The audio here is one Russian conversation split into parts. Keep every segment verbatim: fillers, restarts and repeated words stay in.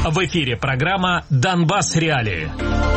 В эфире программа «Донбасс Реалии».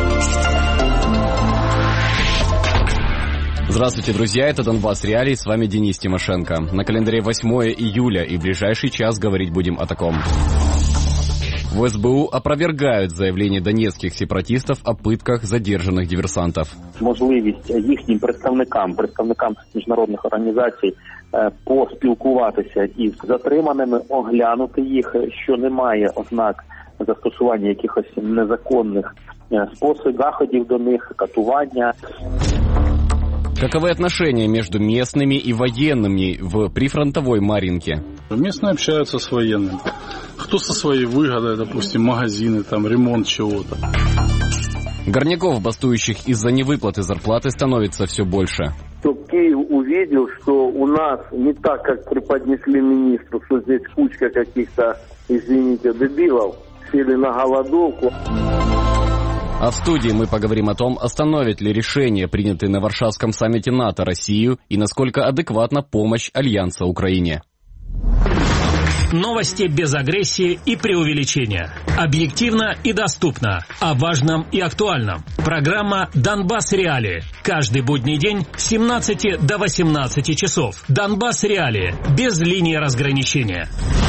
Здравствуйте, друзья, это «Донбасс Реалии», с вами Денис Тимошенко. На календаре восьмое июля, и в ближайший час говорить будем о таком. В эс бэ у опровергают заявление донецьких сепаратистів о пытках задержаних диверсантів. Можливість їхнім представникам, представникам міжнародних організацій поспілкуватися із затриманими, оглянути їх, що немає ознак застосування якихось незаконних способів, заходів до них, катування. Каковы отношения между местными и военными в прифронтовой Марьинке? Местные общаются с военными. Кто со своей выгодой, допустим, магазины, там, ремонт чего-то. Горняков, бастующих из-за невыплаты зарплаты, становится все больше. Чтобы Киев увидел, что у нас не так, как преподнесли министру, что здесь кучка каких-то, извините, дебилов, сели на голодовку. А в студии мы поговорим о том, остановит ли решение, принятое на Варшавском саммите НАТО, Россию, и насколько адекватна помощь Альянса Украине. Новости без агрессии и преувеличения. Объективно и доступно. О важном и актуальном. Программа «Донбасс Реалии». Каждый будний день с семнадцати до восемнадцати часов. «Донбасс Реалии». Без линии разграничения.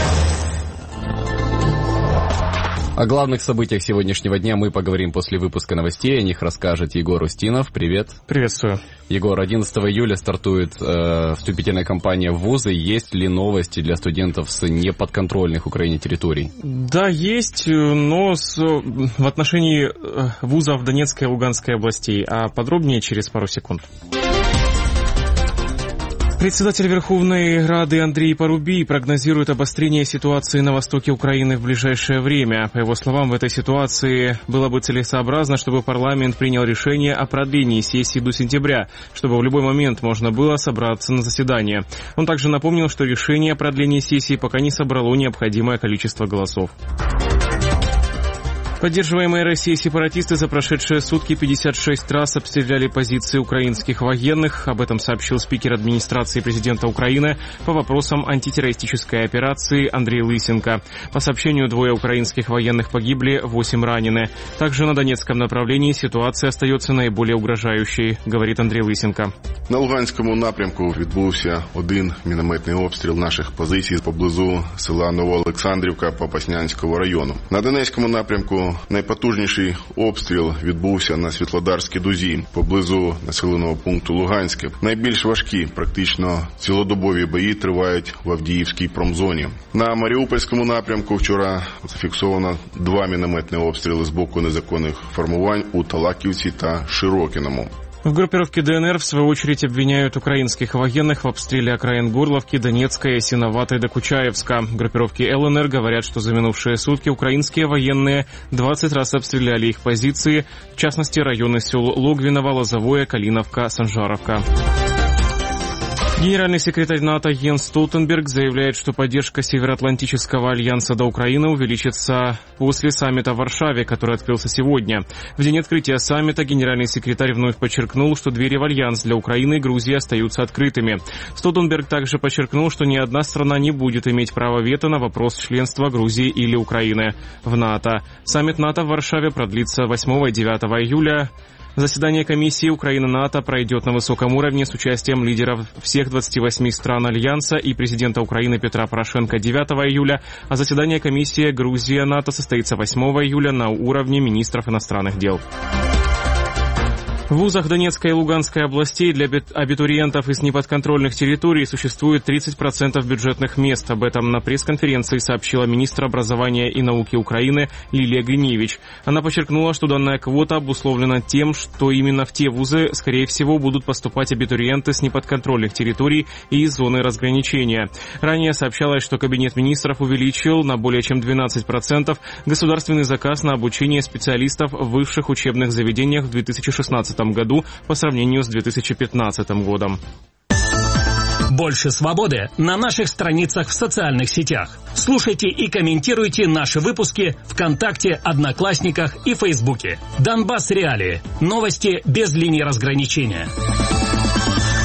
О главных событиях сегодняшнего дня мы поговорим после выпуска новостей. О них расскажет Егор Устинов. Привет. Приветствую. Егор, одиннадцатого июля стартует э, вступительная кампания в вузы. Есть ли новости для студентов с неподконтрольных Украине территорий? Да, есть, но с, в отношении вузов Донецкой и Луганской областей. А подробнее через пару секунд. Председатель Верховной Рады Андрей Парубий прогнозирует обострение ситуации на востоке Украины в ближайшее время. По его словам, в этой ситуации было бы целесообразно, чтобы парламент принял решение о продлении сессии до сентября, чтобы в любой момент можно было собраться на заседание. Он также напомнил, что решение о продлении сессии пока не собрало необходимое количество голосов. Поддерживаемые Россией сепаратисты за прошедшие сутки пятьдесят шесть раз обстреляли позиции украинских военных. Об этом сообщил спикер администрации президента Украины по вопросам антитеррористической операции Андрей Лысенко. По сообщению, двое украинских военных погибли, восемь ранены. Также на Донецком направлении ситуация остается наиболее угрожающей, говорит Андрей Лысенко. На Луганському напрямку відбувся один мінометний обстріл наших позицій поблизу села Новоолександрівка Попаснянського району. На Донецькому напрямку найпотужніший обстріл відбувся на Світлодарській дузі, поблизу населеного пункту Луганське. Найбільш важкі, практично цілодобові бої тривають в Авдіївській промзоні. На Маріупольському напрямку вчора зафіксовано два мінометні обстріли з боку незаконних формувань у Талаківці та Широкіному. В группировке ДНР, в свою очередь, обвиняют украинских военных в обстреле окраин Горловки, Донецка, Ясиноватой до Кучаевска. Группировки ЛНР говорят, что за минувшие сутки украинские военные двадцать раз обстреляли их позиции, в частности, районы сел Логвиново, Лозовое, Калиновка, Санжаровка. Генеральный секретарь НАТО Йенс Столтенберг заявляет, что поддержка Североатлантического альянса до Украины увеличится после саммита в Варшаве, который открылся сегодня. В день открытия саммита генеральный секретарь вновь подчеркнул, что двери в альянс для Украины и Грузии остаются открытыми. Столтенберг также подчеркнул, что ни одна страна не будет иметь права вето на вопрос членства Грузии или Украины в НАТО. Саммит НАТО в Варшаве продлится восьмого и девятого июля. Заседание комиссии Украина-НАТО пройдет на высоком уровне с участием лидеров всех двадцати восьми стран Альянса и президента Украины Петра Порошенко девятого июля, а заседание комиссии Грузия-НАТО состоится восьмого июля на уровне министров иностранных дел. В вузах Донецкой и Луганской областей для абитуриентов из неподконтрольных территорий существует тридцать процентов бюджетных мест. Об этом на пресс-конференции сообщила министр образования и науки Украины Лилия Гриневич. Она подчеркнула, что данная квота обусловлена тем, что именно в те вузы, скорее всего, будут поступать абитуриенты с неподконтрольных территорий и из зоны разграничения. Ранее сообщалось, что Кабинет министров увеличил на более чем двенадцать процентов государственный заказ на обучение специалистов в высших учебных заведениях в две тысячи шестнадцатом году по сравнению с две тысячи пятнадцатым годом. Больше свободы на наших страницах в социальных сетях. Слушайте и комментируйте наши выпуски ВКонтакте, Одноклассниках и Фейсбуке. Донбасс Реалии. Новости без линии разграничения.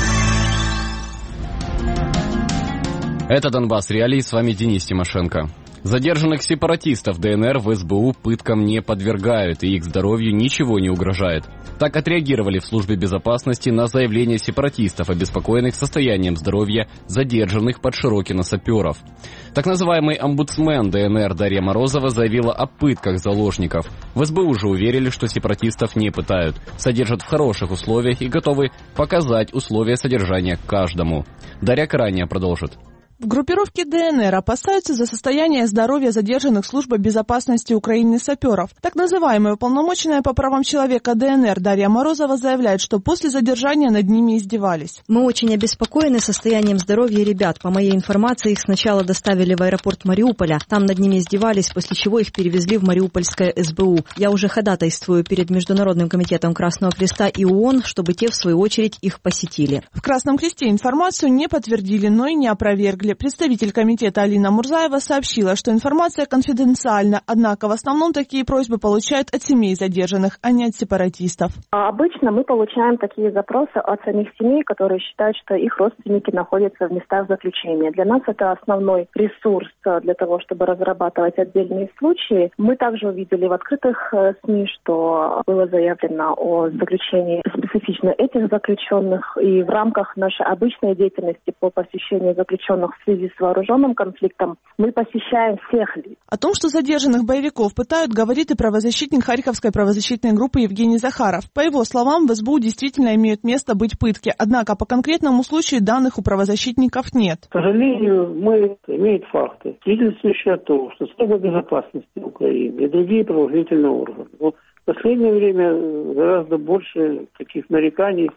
Это Донбасс Реалии, с вами Денис Тимошенко. Задержанных сепаратистов ДНР в СБУ пыткам не подвергают, и их здоровью ничего не угрожает. Так отреагировали в службе безопасности на заявление сепаратистов, обеспокоенных состоянием здоровья задержанных под Широкино саперов. Так называемый омбудсмен ДНР Дарья Морозова заявила о пытках заложников. В СБУ же уверили, что сепаратистов не пытают, содержат в хороших условиях и готовы показать условия содержания каждому. Дарья Карания продолжит. В группировке ДНР опасаются за состояние здоровья задержанных службой безопасности Украины саперов. Так называемая уполномоченная по правам человека ДНР Дарья Морозова заявляет, что после задержания над ними издевались. Мы очень обеспокоены состоянием здоровья ребят. По моей информации, их сначала доставили в аэропорт Мариуполя. Там над ними издевались, после чего их перевезли в Мариупольское СБУ. Я уже ходатайствую перед Международным комитетом Красного Креста и ООН, чтобы те, в свою очередь, их посетили. В Красном Кресте информацию не подтвердили, но и не опровергли. Представитель комитета Алина Мурзаева сообщила, что информация конфиденциальна, однако в основном такие просьбы получают от семей задержанных, а не от сепаратистов. Обычно мы получаем такие запросы от самих семей, которые считают, что их родственники находятся в местах заключения. Для нас это основной ресурс для того, чтобы разрабатывать отдельные случаи. Мы также увидели в открытых СМИ, что было заявлено о заключении специфично этих заключенных, и в рамках нашей обычной деятельности по посещению заключенных в связи с вооруженным конфликтом мы посещаем всех лиц. О том, что задержанных боевиков пытают, говорит и правозащитник Харьковской правозащитной группы Евгений Захаров. По его словам, в СБУ действительно имеют место быть пытки, однако по конкретному случаю данных у правозащитников нет. К сожалению, мы имеем факты, свидетельствующие о том, что служба безопасности Украины и другие правоохранительные органы в последнее время гораздо больше таких нареканий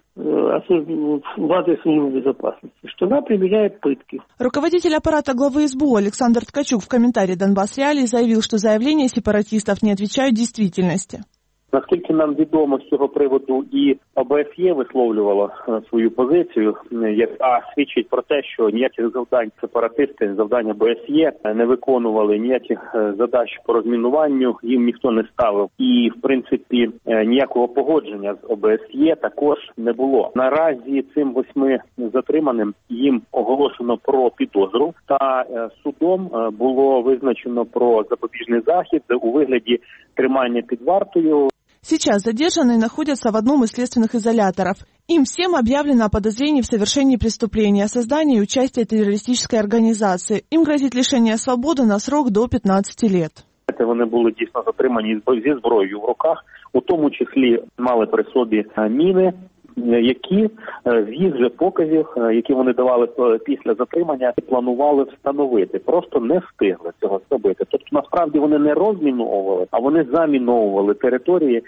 в адрес службы безопасности, что она применяет пытки. Руководитель аппарата главы СБУ Александр Ткачук в комментарии «Донбасс Реалии» заявил, что заявления сепаратистов не отвечают действительности. Наскільки нам відомо з цього приводу, і ОБСЄ висловлювала свою позицію, яка свідчить про те, що ніяких завдань сепаратисти, завдання ОБСЄ не виконували, ніяких задач по розмінуванню їм ніхто не ставив. І, в принципі, ніякого погодження з ОБСЄ також не було. Наразі цим восьми затриманим їм оголошено про підозру, та судом було визначено про запобіжний захід у вигляді тримання під вартою. Сейчас задержанные находятся в одном из следственных изоляторов. Им всем объявлено о подозрении в совершении преступления, создании и участии в террористической организации. Им грозит лишение свободи на срок до п'ятнадцяти лет. Вони були дійсно затримані зі зброєю в руках, у тому числі мали при собі міни, які з їх же показів, які вони давали після затримання, планували встановити. Просто не встигли цього зробити. Тобто, насправді, вони не розміновували, а вони заміновували території,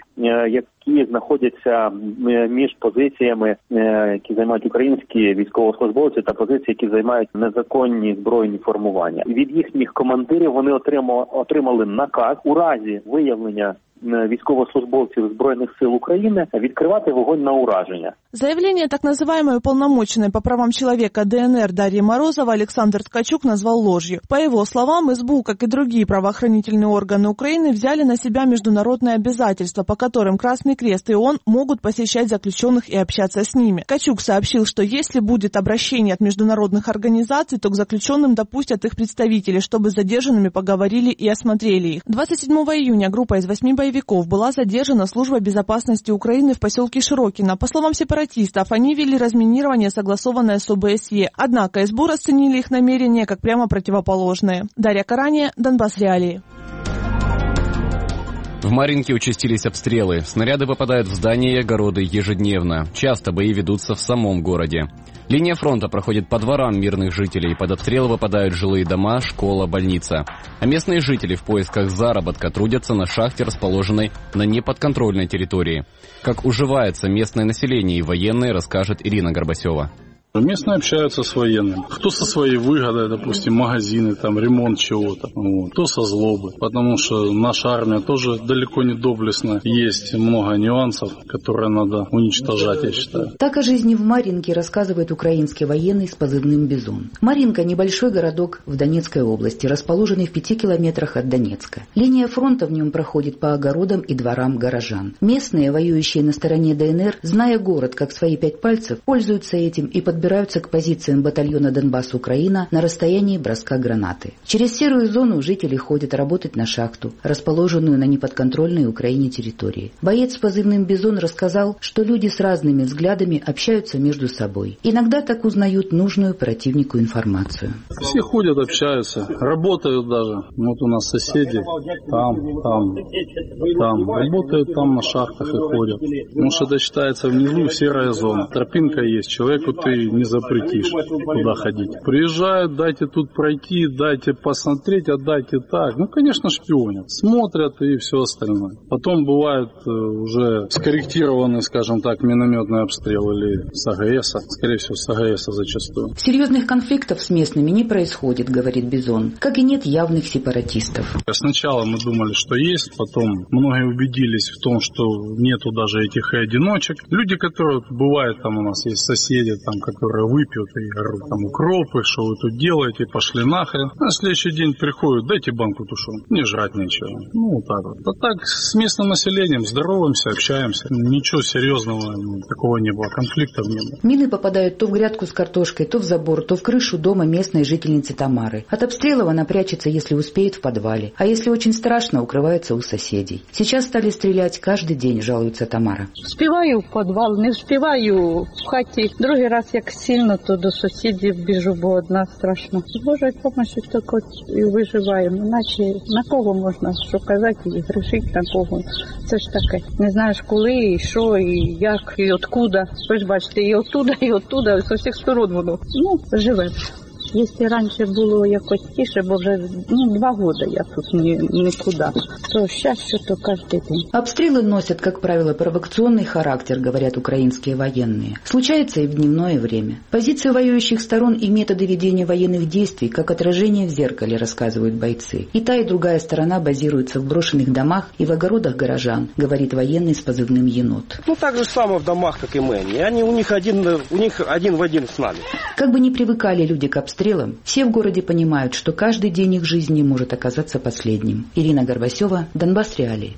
які знаходяться між позиціями, які займають українські військовослужбовці, та позиції, які займають незаконні збройні формування. Від їхніх командирів вони отримали, отримали наказ у разі виявлення військовослужбовців Збройних сил України відкривати вогонь на ураження. Заявление так называемой уполномоченной по правам человека ДНР Дарьи Морозова Александр Ткачук назвал ложью. По его словам, СБУ, как и другие правоохранительные органы Украины, взяли на себя международные обязательства, по которым Красный Крест и ООН могут посещать заключенных и общаться с ними. Ткачук сообщил, что если будет обращение от международных организаций, то к заключенным допустят их представителей, чтобы с задержанными поговорили и осмотрели их. двадцать седьмого июня группа из восьми боевиков была задержана службой безопасности Украины в поселке Широкино. По словам сепаратистов, они вели разминирование, согласованное с ОБСЕ. Однако СБУ расценили их намерения как прямо противоположные. Дарья Карания, Донбасс Реалии. В Марьинке участились обстрелы. Снаряды попадают в здания и огороды ежедневно. Часто бои ведутся в самом городе. Линия фронта проходит по дворам мирных жителей. Под обстрелы попадают жилые дома, школа, больница. А местные жители в поисках заработка трудятся на шахте, расположенной на неподконтрольной территории. Как уживается местное население и военные, расскажет Ирина Горбасева. Местные общаются с военными. Кто со своей выгодой, допустим, магазины, там, ремонт чего-то. Вот. Кто со злобы. Потому что наша армия тоже далеко не доблестна. Есть много нюансов, которые надо уничтожать, я считаю. Так о жизни в Марьинке рассказывает украинский военный с позывным «Бизон». Марьинка – небольшой городок в Донецкой области, расположенный в пяти километрах от Донецка. Линия фронта в нем проходит по огородам и дворам горожан. Местные, воюющие на стороне ДНР, зная город как свои пять пальцев, пользуются этим и подбирают подбираются к позициям батальона «Донбасс-Украина» на расстоянии броска гранаты. Через серую зону жители ходят работать на шахту, расположенную на неподконтрольной Украине территории. Боец с позывным «Бизон» рассказал, что люди с разными взглядами общаются между собой. Иногда так узнают нужную противнику информацию. Все ходят, общаются, работают даже. Вот у нас соседи там, там, там. Работают там на шахтах и ходят. Потому что это считается внизу серая зона. Тропинка есть, человеку ты не запретишь туда ходить. Приезжают, дайте тут пройти, дайте посмотреть, а дайте так. Ну, конечно, шпионят. Смотрят и все остальное. Потом бывает уже скорректированный, скажем так, минометный обстрел или с АГСа. Скорее всего, с АГСа зачастую. Серьезных конфликтов с местными не происходит, говорит Бизон, как и нет явных сепаратистов. Сначала мы думали, что есть, потом многие убедились в том, что нету даже этих и одиночек. Люди, которые бывают, там у нас есть соседи, там, которые выпьют и орут, там, укропы, что вы тут делаете, пошли нахрен. На следующий день приходят, дайте банку тушенки, не жрать нечего. Ну, вот так вот. А так с местным населением здороваемся, общаемся. Ничего серьезного такого не было, конфликтов не было. Мины попадают то в грядку с картошкой, то в забор, то в крышу дома местной жительницы Тамары. От обстрелов она прячется, если успеет, в подвале. А если очень страшно, укрывается у соседей. Сейчас стали стрелять каждый день, жалуется Тамара. Співаю в підвал, не співаю в хаті. Другий раз, як сильно, то до сусідів біжу, бо одна страшно. З Божою допомогою тільки і виживаємо. Іначе на кого можна що казати і грішити на кого. Це ж таке. Не знаєш коли, і що, і як, і откуда. Ви ж бачите, і оттуда, і оттуда, з усіх сторон воно. Ну, живемо. Якщо раніше було якось тише, бо вже ну, два года я тут ні, никуда, то сейчас что-то каждый день. Обстрелы носят, как правило, провокационный характер, говорят украинские военные. Случается и в дневное время. Позиции воюющих сторон и методы ведения военных действий, как отражение в зеркале, рассказывают бойцы. И та, и другая сторона базируются в брошенных домах и в огородах горожан, говорит военный с позывным «Енот». Ну, так же само в домах, как и мы. Они, у, них один, у них один в один с нами. Как бы ни привыкали люди к обстрелам, все в городе понимают, что каждый день их жизни может оказаться последним. Ирина Горбасева, Донбасс Реалии.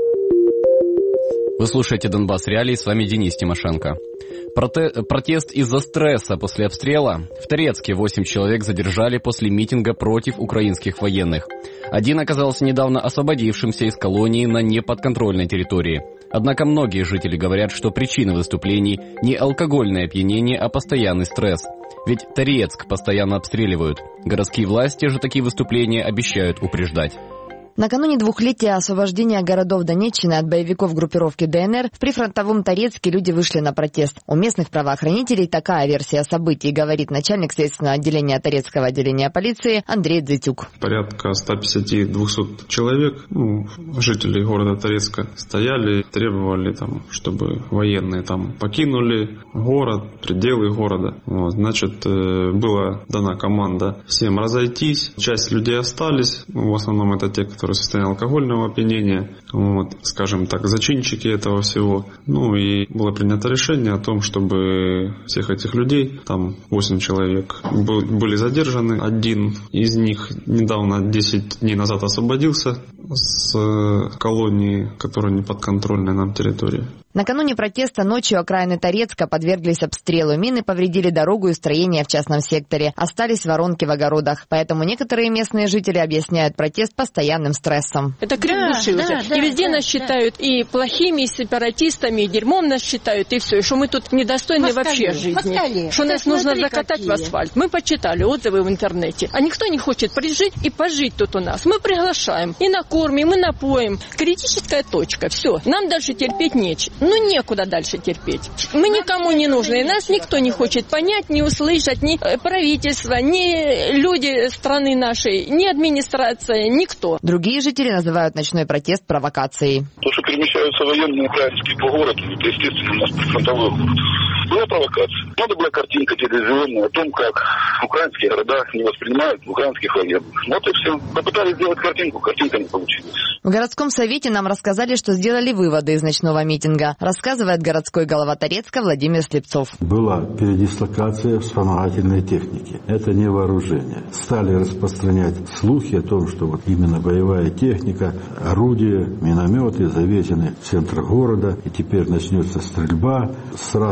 Вы слушаете Донбасс Реалии, с вами Денис Тимошенко. Проте- протест из-за стресса после обстрела. В Торецке восемь человек задержали после митинга против украинских военных. Один оказался недавно освободившимся из колонии на неподконтрольной территории. Однако многие жители говорят, что причина выступлений не алкогольное опьянение, а постоянный стресс. Ведь Торецк постоянно обстреливают. Городские власти же такие выступления обещают упреждать. Накануне двухлетия освобождения городов Донеччины от боевиков группировки ДНР в прифронтовом Торецке люди вышли на протест. У местных правоохранителей такая версия событий, говорит начальник следственного отделения Торецкого отделения полиции Андрей Дзитюк. Порядка сто пятьдесят - двести человек, ну, жителей города Торецка, стояли, требовали, там, чтобы военные там покинули город, пределы города. Вот, значит, была дана команда всем разойтись. Часть людей остались, в основном это те, которые в состоянии алкогольного опьянения, вот, скажем так, зачинщики этого всего. Ну и было принято решение о том, чтобы всех этих людей, там восемь человек, были задержаны. Один из них недавно, десять дней назад, освободился с колонии, которая не подконтрольная нам территории. Накануне протеста ночью окраины Торецка подверглись обстрелу. Мины повредили дорогу и строения в частном секторе. Остались воронки в огородах. Поэтому некоторые местные жители объясняют протест постоянным стрессом. Это крик да, души да, уже. Да, и везде да, нас да. считают и плохими, и сепаратистами, и дерьмом нас считают, и все. И что мы тут недостойны москали, вообще жизни. Москали. Что нас нужно закатать какие. в асфальт. Мы почитали отзывы в интернете. А никто не хочет прижить и пожить тут у нас. Мы приглашаем и накормим, и напоим. Критическая точка. Все. Нам дальше терпеть нечего. Ну, некуда дальше терпеть. Мы никому не нужны. Нас никто не хочет понять, не услышать. Ни правительство, ни люди страны нашей, ни администрация, никто. Другие жители называют ночной протест провокацией. То, что перемещаются военные украинские по городу, это, естественно, у нас фронтовой город. Была провокация. Надо была картинка телевизионная о том, как украинские города не воспринимают украинских военных. Вот и все. Попытались сделать картинку, картинка не получилась. В городском совете нам рассказали, что сделали выводы из ночного митинга. Рассказывает городской голова Торецка Владимир Слепцов. Была передислокация вспомогательной техники. Это не вооружение. Стали распространять слухи о том, что вот именно боевая техника, орудия, минометы завезены в центр города. И теперь начнется стрельба с разных сторон.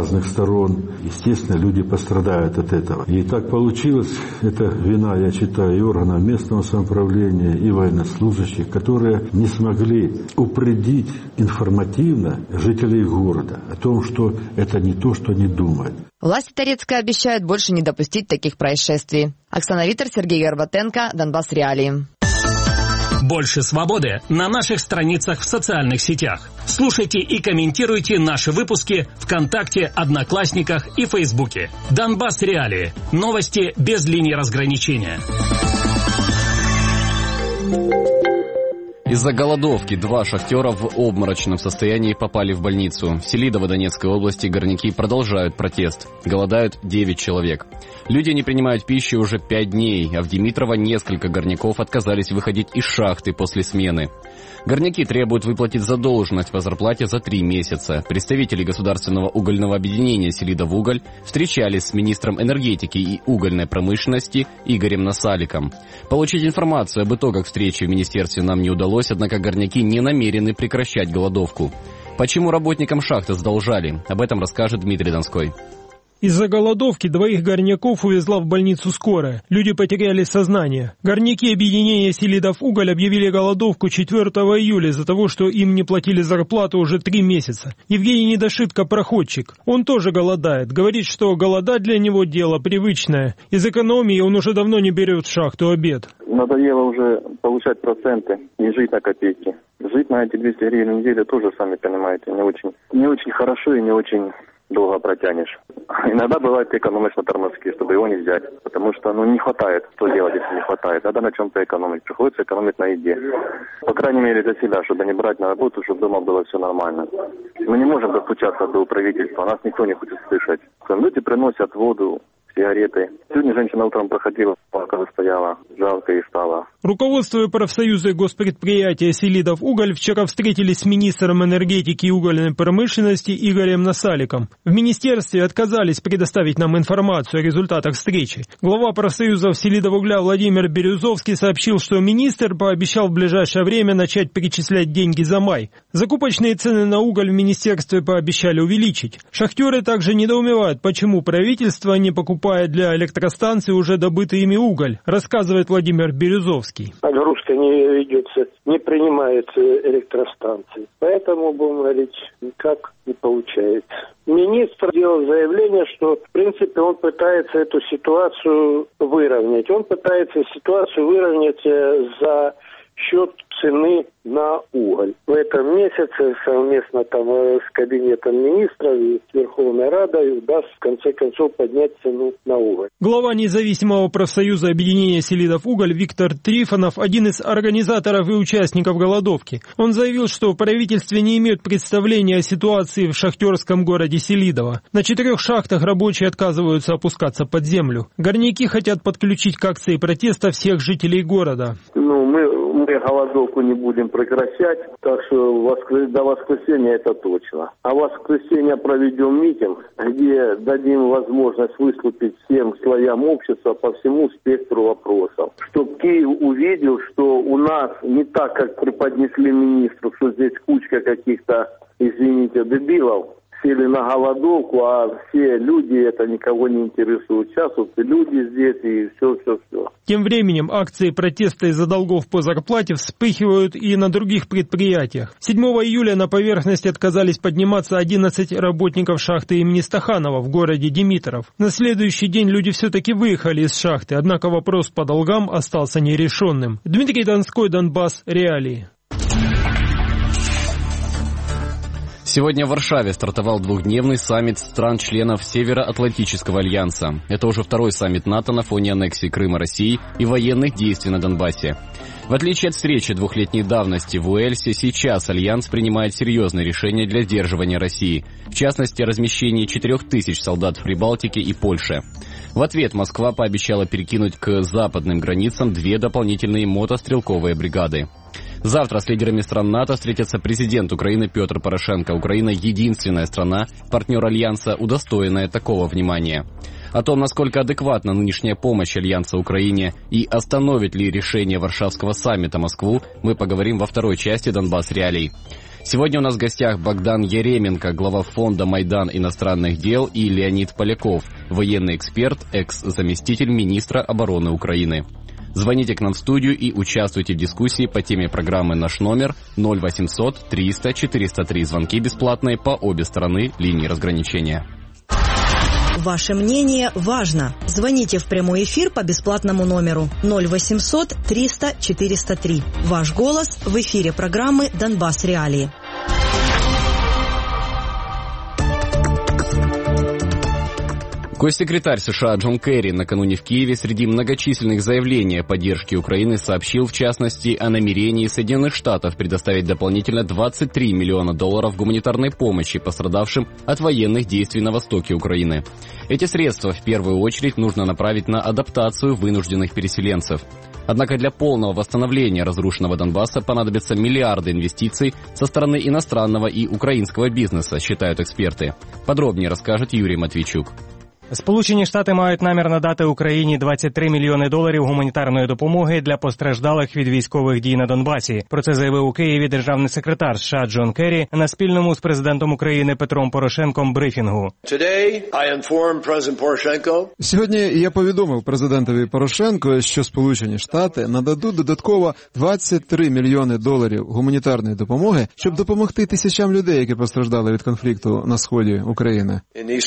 сторон. Естественно, люди пострадают от этого. И так получилось, это вина, я считаю, и органов местного самоуправления, и военнослужащих, которые не смогли упредить информативно жителей города о том, что это не то, что они думают. Власти Торецка обещают больше не допустить таких происшествий. Оксана Витер, Сергей Горбатенко, Донбасс Реалии. Больше свободы на наших страницах в социальных сетях. Слушайте и комментируйте наши выпуски ВКонтакте, Одноклассниках и Фейсбуке. Донбасс Реалии. Новости без линии разграничения. Из-за голодовки два шахтера в обморочном состоянии попали в больницу. В Селидово Донецкой области горняки продолжают протест. Голодают девять человек. Люди не принимают пищи уже пять дней, а в Димитрово несколько горняков отказались выходить из шахты после смены. Горняки требуют выплатить задолженность по зарплате за три месяца. Представители государственного угольного объединения «Селидовуголь» встречались с министром энергетики и угольной промышленности Игорем Насаликом. Получить информацию об итогах встречи в министерстве нам не удалось, однако горняки не намерены прекращать голодовку. Почему работникам шахты задолжали? Об этом расскажет Дмитрий Донской. Из-за голодовки двоих горняков увезла в больницу скорая. Люди потеряли сознание. Горняки объединения «Селидовуголь» объявили голодовку четвёртого июля из-за того, что им не платили зарплату уже три месяца. Евгений Недошитко – проходчик. Он тоже голодает. Говорит, что голодать для него дело привычное. Из экономии он уже давно не берет в шахту обед. Надоело уже получать проценты, не жить на копейки. Жить на эти двести гривен в неделю тоже, сами понимаете, не очень, не очень хорошо и не очень долго протянешь. Иногда бывает ты экономишь на тормозке, чтобы его не взять, потому что ну не хватает, что делать, если не хватает. Надо на чем-то экономить, приходится экономить на еде. По крайней мере для себя, чтобы не брать на работу, чтобы дома было все нормально. Мы не можем достучаться до правительства, нас никто не хочет слышать. Люди приносят воду, сигареты. Сегодня женщина утром проходила, пока стояла, жалко ей стало. Руководство профсоюза и госпредприятия «Селидовуголь» вчера встретились с министром энергетики и угольной промышленности Игорем Насаликом. В министерстве отказались предоставить нам информацию о результатах встречи. Глава профсоюзов «Селидовугля» Владимир Березовский сообщил, что министр пообещал в ближайшее время начать перечислять деньги за май. Закупочные цены на уголь в министерстве пообещали увеличить. Шахтеры также недоумевают, почему правительство не покупает для электростанции уже добытый ими уголь, рассказывает Владимир Березовский. Нагрузка не ведется, не принимается электростанции. Поэтому, будем говорить, никак не получается. Министр делал заявление, что, в принципе, он пытается эту ситуацию выровнять. Он пытается ситуацию выровнять за счет цены на уголь. В этом месяце совместно там с кабинетом министров и с Верховной Радой удаст в конце концов поднять цену на уголь. Глава независимого профсоюза объединения «Селидовуголь» Виктор Трифонов один из организаторов и участников голодовки. Он заявил, что в правительстве не имеют представления о ситуации в шахтерском городе Селидово. На четырех шахтах рабочие отказываются опускаться под землю. Горняки хотят подключить к акции протеста всех жителей города. Ну, мы, мы голодовку не будем прекращать, так что воскр... до воскресенья это точно. А в воскресенье проведем митинг, где дадим возможность выступить всем слоям общества по всему спектру вопросов. Чтобы Киев увидел, что у нас не так, как преподнесли министру, что здесь кучка каких-то, извините, дебилов, сели на голодовку, а все люди, это никого не интересует. Сейчас вот и люди здесь, и все-все-все. Тем временем акции протеста из-за долгов по зарплате вспыхивают и на других предприятиях. седьмого июля на поверхность отказались подниматься одиннадцать работников шахты имени Стаханова в городе Димитров. На следующий день люди все-таки выехали из шахты, однако вопрос по долгам остался нерешенным. Дмитрий Донской, Донбасс, Реалии. Сегодня в Варшаве стартовал двухдневный саммит стран-членов Североатлантического альянса. Это уже второй саммит НАТО на фоне аннексии Крыма России и военных действий на Донбассе. В отличие от встречи двухлетней давности в Уэльсе, сейчас Альянс принимает серьезные решения для сдерживания России, в частности, о размещении четырех тысяч солдат в Прибалтике и Польше. В ответ Москва пообещала перекинуть к западным границам две дополнительные мотострелковые бригады. Завтра с лидерами стран НАТО встретится президент Украины Петр Порошенко. Украина – единственная страна, партнер Альянса, удостоенная такого внимания. О том, насколько адекватна нынешняя помощь Альянса Украине и остановит ли решение Варшавского саммита Москву, мы поговорим во второй части «Донбасс Реалий». Сегодня у нас в гостях Богдан Еременко, глава фонда «Майдан иностранных дел», и Леонид Поляков, военный эксперт, экс-заместитель министра обороны Украины. Звоните к нам в студию и участвуйте в дискуссии по теме программы «Наш номер» ноль восемьсот триста четыреста три. Звонки бесплатные по обе стороны линии разграничения. Ваше мнение важно. Звоните в прямой эфир по бесплатному номеру ноль восемьсот триста четыреста три. Ваш голос в эфире программы «Донбасс Реалии». Госсекретарь США Джон Керри накануне в Киеве среди многочисленных заявлений о поддержке Украины сообщил, в частности, о намерении Соединенных Штатов предоставить дополнительно двадцать три миллиона долларов гуманитарной помощи пострадавшим от военных действий на востоке Украины. Эти средства в первую очередь нужно направить на адаптацию вынужденных переселенцев. Однако для полного восстановления разрушенного Донбасса понадобятся миллиарды инвестиций со стороны иностранного и украинского бизнеса, считают эксперты. Подробнее расскажет Юрий Матвійчук. Сполучені Штати мають намір надати Україні двадцять три мільйони доларів гуманітарної допомоги для постраждалих від військових дій на Донбасі. Про це заявив у Києві державний секретар США Джон Керрі на спільному з президентом України Петром Порошенком брифінгу. Сьогодні я повідомив президентові Порошенку, що Сполучені Штати нададуть додатково двадцять три мільйони доларів гуманітарної допомоги, щоб допомогти тисячам людей, які постраждали від конфлікту на сході України.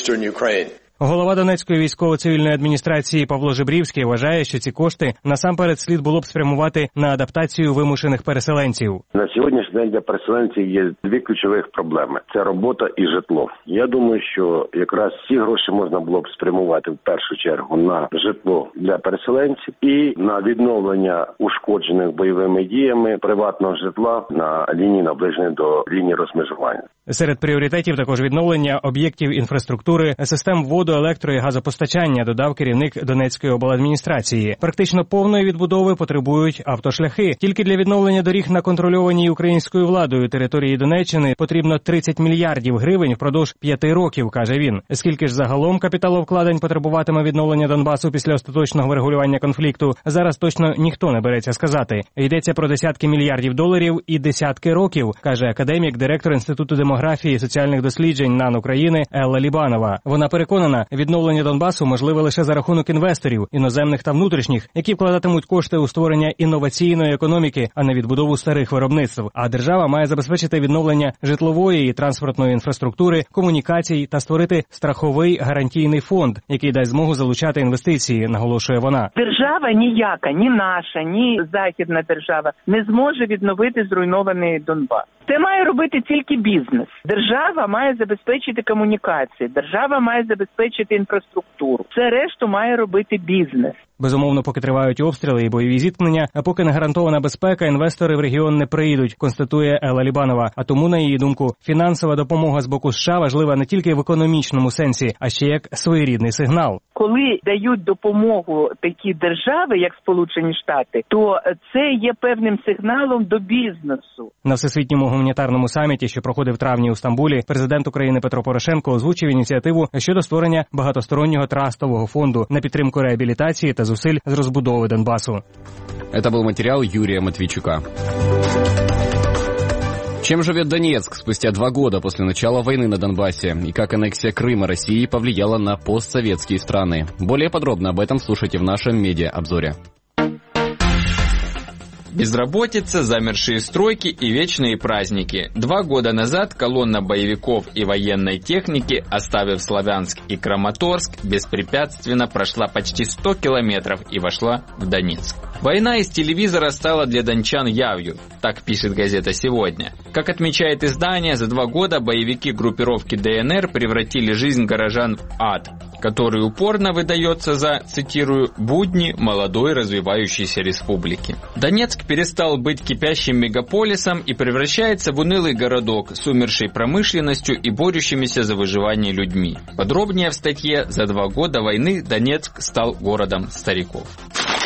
Голова Донецької військово-цивільної адміністрації Павло Жебрівський вважає, що ці кошти насамперед слід було б спрямувати на адаптацію вимушених переселенців. На сьогоднішній день для переселенців є дві ключових проблеми – це робота і житло. Я думаю, що якраз ці гроші можна було б спрямувати в першу чергу на житло для переселенців і на відновлення ушкоджених бойовими діями приватного житла на лінії, наближеної до лінії розмежування. Серед пріоритетів також відновлення об'єктів інфраструктури, систем воду, електро- і газопостачання, додав керівник Донецької обладміністрації. Практично повної відбудови потребують автошляхи. Тільки для відновлення доріг на контрольованій українською владою території Донеччини потрібно тридцять мільярдів гривень впродовж п'яти років, каже він. Скільки ж загалом капіталовкладень потребуватиме відновлення Донбасу після остаточного врегулювання конфлікту, зараз точно ніхто не береться сказати. Йдеться про десятки мільярдів доларів і десятки років, каже академік, директор Інституту демографії і соціальних досліджень НАН України Елла Лібанова. Вона переконана, відновлення Донбасу можливе лише за рахунок інвесторів, іноземних та внутрішніх, які вкладатимуть кошти у створення інноваційної економіки, а не відбудову старих виробництв. А держава має забезпечити відновлення житлової і транспортної інфраструктури, комунікацій та створити страховий гарантійний фонд, який дасть змогу залучати інвестиції, наголошує вона. Держава ніяка, ні наша, ні західна держава не зможе відновити зруйнований Донбас. Це має робити тільки бізнес. Держава має забезпечити комунікації, держава має забезпечити інфраструктуру. Це решту має робити бізнес. Безумовно, поки тривають обстріли і бойові зіткнення, а поки не гарантована безпека, інвестори в регіон не приїдуть, констатує Елла Лібанова. А тому, на її думку, фінансова допомога з боку США важлива не тільки в економічному сенсі, а ще як своєрідний сигнал. Коли дають допомогу такі держави, як Сполучені Штати, то це є певним сигналом до бізнесу. На Всесвітньому гуманітарному саміті, що проходив в травні у Стамбулі, президент України Петро Порошенко озвучив ініціативу щодо створення багатостороннього трастового фонду на підтримку реабілітації та зусиль з розбудови Донбасу. Это был материал Юрия Матвійчука. Чем живет Донецк спустя два года после начала войны на Донбассе и как аннексия Крыма России повлияла на постсоветские страны? Более подробно об этом слушайте в нашем медиа-обзоре. Безработица, замершие стройки и вечные праздники. Два года назад колонна боевиков и военной техники, оставив Славянск и Краматорск, беспрепятственно прошла почти сто километров и вошла в Донецк. Война из телевизора стала для дончан явью, так пишет газета «Сегодня». Как отмечает издание, за два года боевики группировки ДНР превратили жизнь горожан в ад, который упорно выдается за, цитирую, «будни молодой развивающейся республики». Донецк перестал быть кипящим мегаполисом и превращается в унылый городок с умершей промышленностью и борющимися за выживание людьми. Подробнее в статье «За два года войны Донецк стал городом стариков».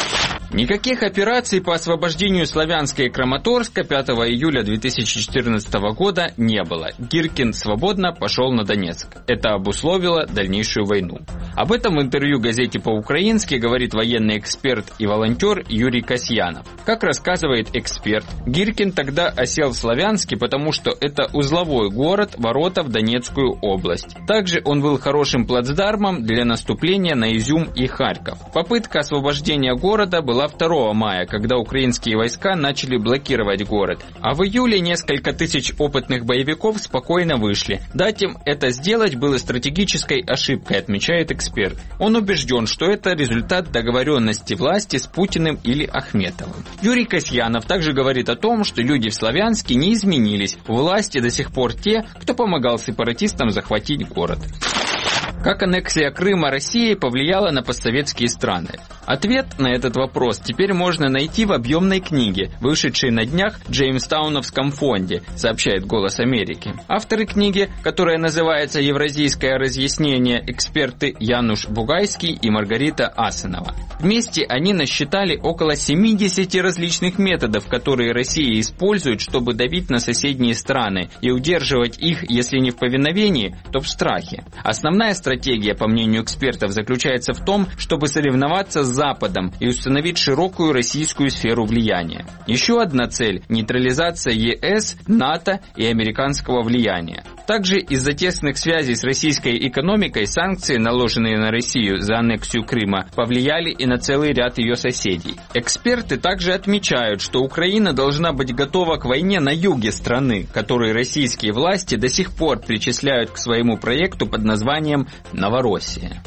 Никаких операций по освобождению Славянска и Краматорска пятого июля две тысячи четырнадцатого года не было. Гиркин свободно пошел на Донецк. Это обусловило дальнейшую войну. Об этом в интервью газете «По-украински» говорит военный эксперт и волонтер Юрий Касьянов. Как рассказывает эксперт, Гиркин тогда осел в Славянске, потому что это узловой город, ворота в Донецкую область. Также он был хорошим плацдармом для наступления на Изюм и Харьков. Попытка освобождения города была второго мая, когда украинские войска начали блокировать город. А в июле несколько тысяч опытных боевиков спокойно вышли. Дать им это сделать было стратегической ошибкой, отмечает эксперт. Он убежден, что это результат договоренности власти с Путиным или Ахметовым. Юрий Касьянов также говорит о том, что люди в Славянске не изменились. У власти до сих пор те, кто помогал сепаратистам захватить город. Как аннексия Крыма Россией повлияла на постсоветские страны? Ответ на этот вопрос теперь можно найти в объемной книге, вышедшей на днях в Джеймстауновском фонде, сообщает «Голос Америки». Авторы книги, которая называется «Евразийское разъяснение», эксперты Януш Бугайский и Маргарита Асенова. Вместе они насчитали около семидесяти различных методов, которые Россия использует, чтобы давить на соседние страны и удерживать их, если не в повиновении, то в страхе. Основная стратегия, по мнению экспертов, заключается в том, чтобы соревноваться с Западом и установить широкую российскую сферу влияния. Еще одна цель – нейтрализация ЕС, НАТО и американского влияния. Также из-за тесных связей с российской экономикой санкции, наложенные на Россию за аннексию Крыма, повлияли и на целый ряд ее соседей. Эксперты также отмечают, что Украина должна быть готова к войне на юге страны, которую российские власти до сих пор причисляют к своему проекту под названием «Новороссия».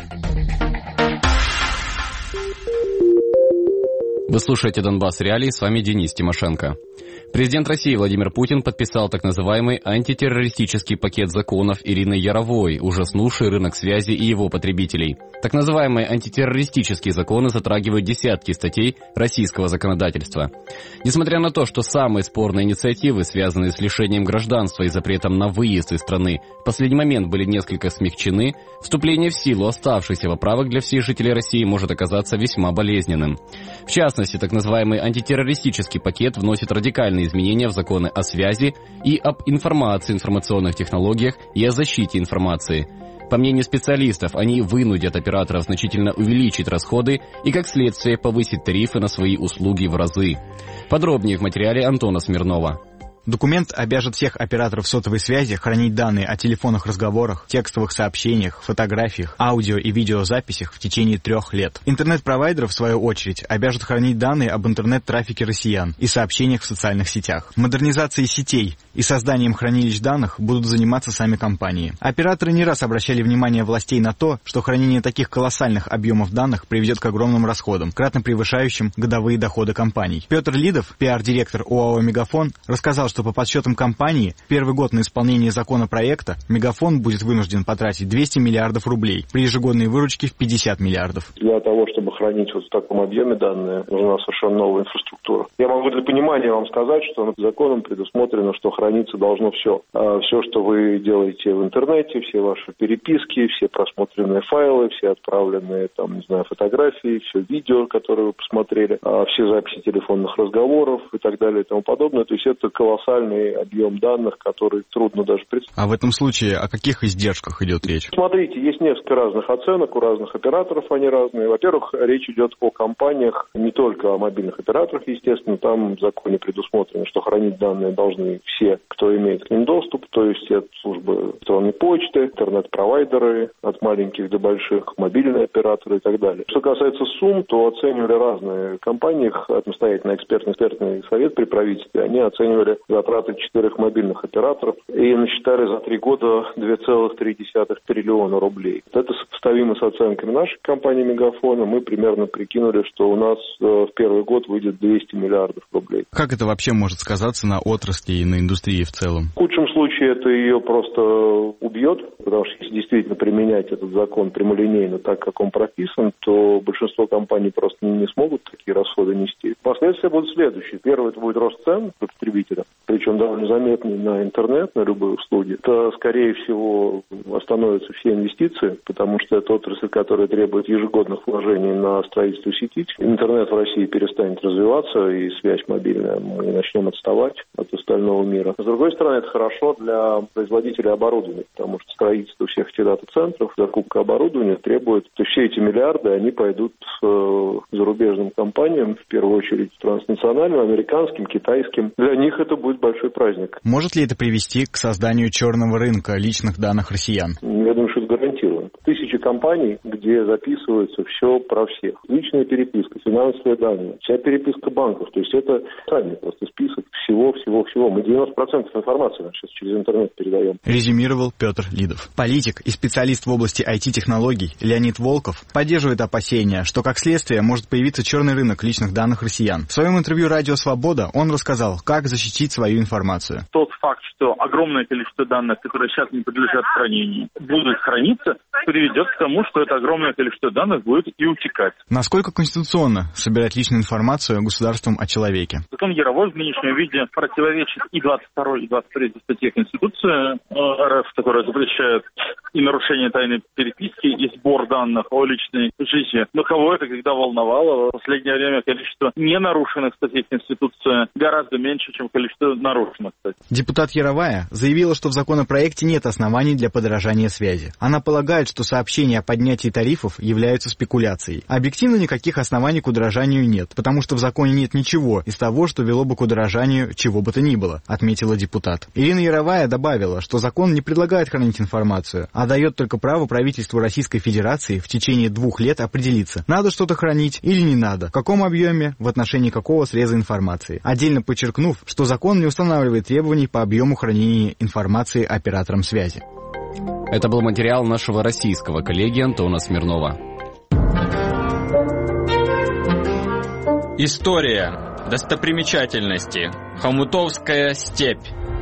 Вы слушаете «Донбасс Реалии», с вами Денис Тимошенко. Президент России Владимир Путин подписал так называемый антитеррористический пакет законов Ирины Яровой, ужаснувший рынок связи и его потребителей. Так называемые антитеррористические законы затрагивают десятки статей российского законодательства. Несмотря на то, что самые спорные инициативы, связанные с лишением гражданства и запретом на выезд из страны, в последний момент были несколько смягчены, вступление в силу оставшихся поправок для всех жителей России может оказаться весьма болезненным. В частности, так называемый антитеррористический пакет вносит радикальные изменения в законы о связи и об информации, информационных технологиях и о защите информации. По мнению специалистов, они вынудят операторов значительно увеличить расходы и, как следствие, повысить тарифы на свои услуги в разы. Подробнее в материале Антона Смирнова. Документ обяжет всех операторов сотовой связи хранить данные о телефонных разговорах, текстовых сообщениях, фотографиях, аудио и видеозаписях в течение трех лет. Интернет-провайдеры, в свою очередь, обяжут хранить данные об интернет-трафике россиян и сообщениях в социальных сетях. Модернизацией сетей и созданием хранилищ данных будут заниматься сами компании. Операторы не раз обращали внимание властей на то, что хранение таких колоссальных объемов данных приведет к огромным расходам, кратно превышающим годовые доходы компаний. Петр Лидов, пиар-директор ОАО «Мегафон», рассказал, что по подсчетам компании, первый год на исполнение законопроекта Мегафон будет вынужден потратить двести миллиардов рублей при ежегодной выручке в пятьдесят миллиардов. Для того, чтобы хранить вот в таком объеме данные, нужна совершенно новая инфраструктура. Я могу для понимания вам сказать, что законом предусмотрено, что храниться должно все. А все, что вы делаете в интернете, все ваши переписки, все просмотренные файлы, все отправленные, там, не знаю, фотографии, все видео, которые вы посмотрели, все записи телефонных разговоров и так далее и тому подобное. То есть это колоссальный объем данных, который трудно даже представить. А в этом случае о каких издержках идет речь? Смотрите, есть несколько разных оценок у разных операторов, они разные. Во-первых, речь идет о компаниях, не только о мобильных операторах, естественно, там в законе предусмотрено, что хранить данные должны все, кто имеет к ним доступ, то есть это службы электронной почты, интернет-провайдеры от маленьких до больших, мобильные операторы и так далее. Что касается сумм, то оценивали разные компании, самостоятельно экспертный, экспертный совет при правительстве, они оценивали затраты четырех мобильных операторов и насчитали за три года две целых три десятых триллиона рублей. Это сопоставимо с оценками нашей компании «Мегафона». Мы примерно прикинули, что у нас в первый год выйдет двести миллиардов рублей. Как это вообще может сказаться на отрасли и на индустрии в целом? В худшем случае случае это ее просто убьет, потому что если действительно применять этот закон прямолинейно так, как он прописан, то большинство компаний просто не смогут такие расходы нести. Последствия будут следующие. Первое, это будет рост цен для потребителя, причем довольно заметный на интернет, на любые услуги. Это, скорее всего, остановятся все инвестиции, потому что это отрасль, которая требует ежегодных вложений на строительство сети. Интернет в России перестанет развиваться, и связь мобильная, мы начнем отставать от остального мира. С другой стороны, это хорошо для производителей оборудования, потому что строительство всех этих дата-центров, закупка оборудования требует, то все эти миллиарды, они пойдут э, зарубежным компаниям, в первую очередь транснациональным, американским, китайским. Для них это будет большой праздник. Может ли это привести к созданию черного рынка личных данных россиян? Я думаю, что это гарантировано. Тысячи компаний, где записывается все про всех. Личная переписка, финансовые данные, вся переписка банков. То есть это сами просто список всего-всего-всего. Мы девяносто процентов информации сейчас через интернет передаем. Резюмировал Петр Лидов. Политик и специалист в области ай ти-технологий Леонид Волков поддерживает опасения, что как следствие может появиться черный рынок личных данных россиян. В своем интервью «Радио Свобода» он рассказал, как защитить свою информацию. Тот факт, что огромное количество данных, которые сейчас не подлежат хранению, будут храниться, приведет к тому, что это огромное количество данных будет и утекать. Насколько конституционно собирать личную информацию государством о человеке? Закон Яровой в нынешнем виде противоречит и двадцать второй, и двадцать третьей статье Конституции РФ, которая запрещает и нарушение тайной переписки, и сбор данных о личной жизни. Но кого это когда волновало? В последнее время количество ненарушенных статей Конституции гораздо меньше, чем количество нарушенных статей. Депутат Яровая заявила, что в законопроекте нет оснований для подорожания связи. Она полагает, что сообщения о поднятии тарифов являются спекуляцией. Объективно никаких оснований к удорожанию нет, потому что в законе нет ничего из того, что вело бы к удорожанию чего бы то ни было, отметила депутат. Ирина Яровая добавила, что закон не предлагает хранить информацию, а дает только право правительству Российской Федерации в течение двух лет определиться, надо что-то хранить или не надо, в каком объеме, в отношении какого среза информации. Отдельно подчеркнув, что закон не устанавливает требований по объему хранения информации операторам связи. Это был материал нашего российского коллеги Антона Смирнова. История. Достопримечательности. Хомутовская степь.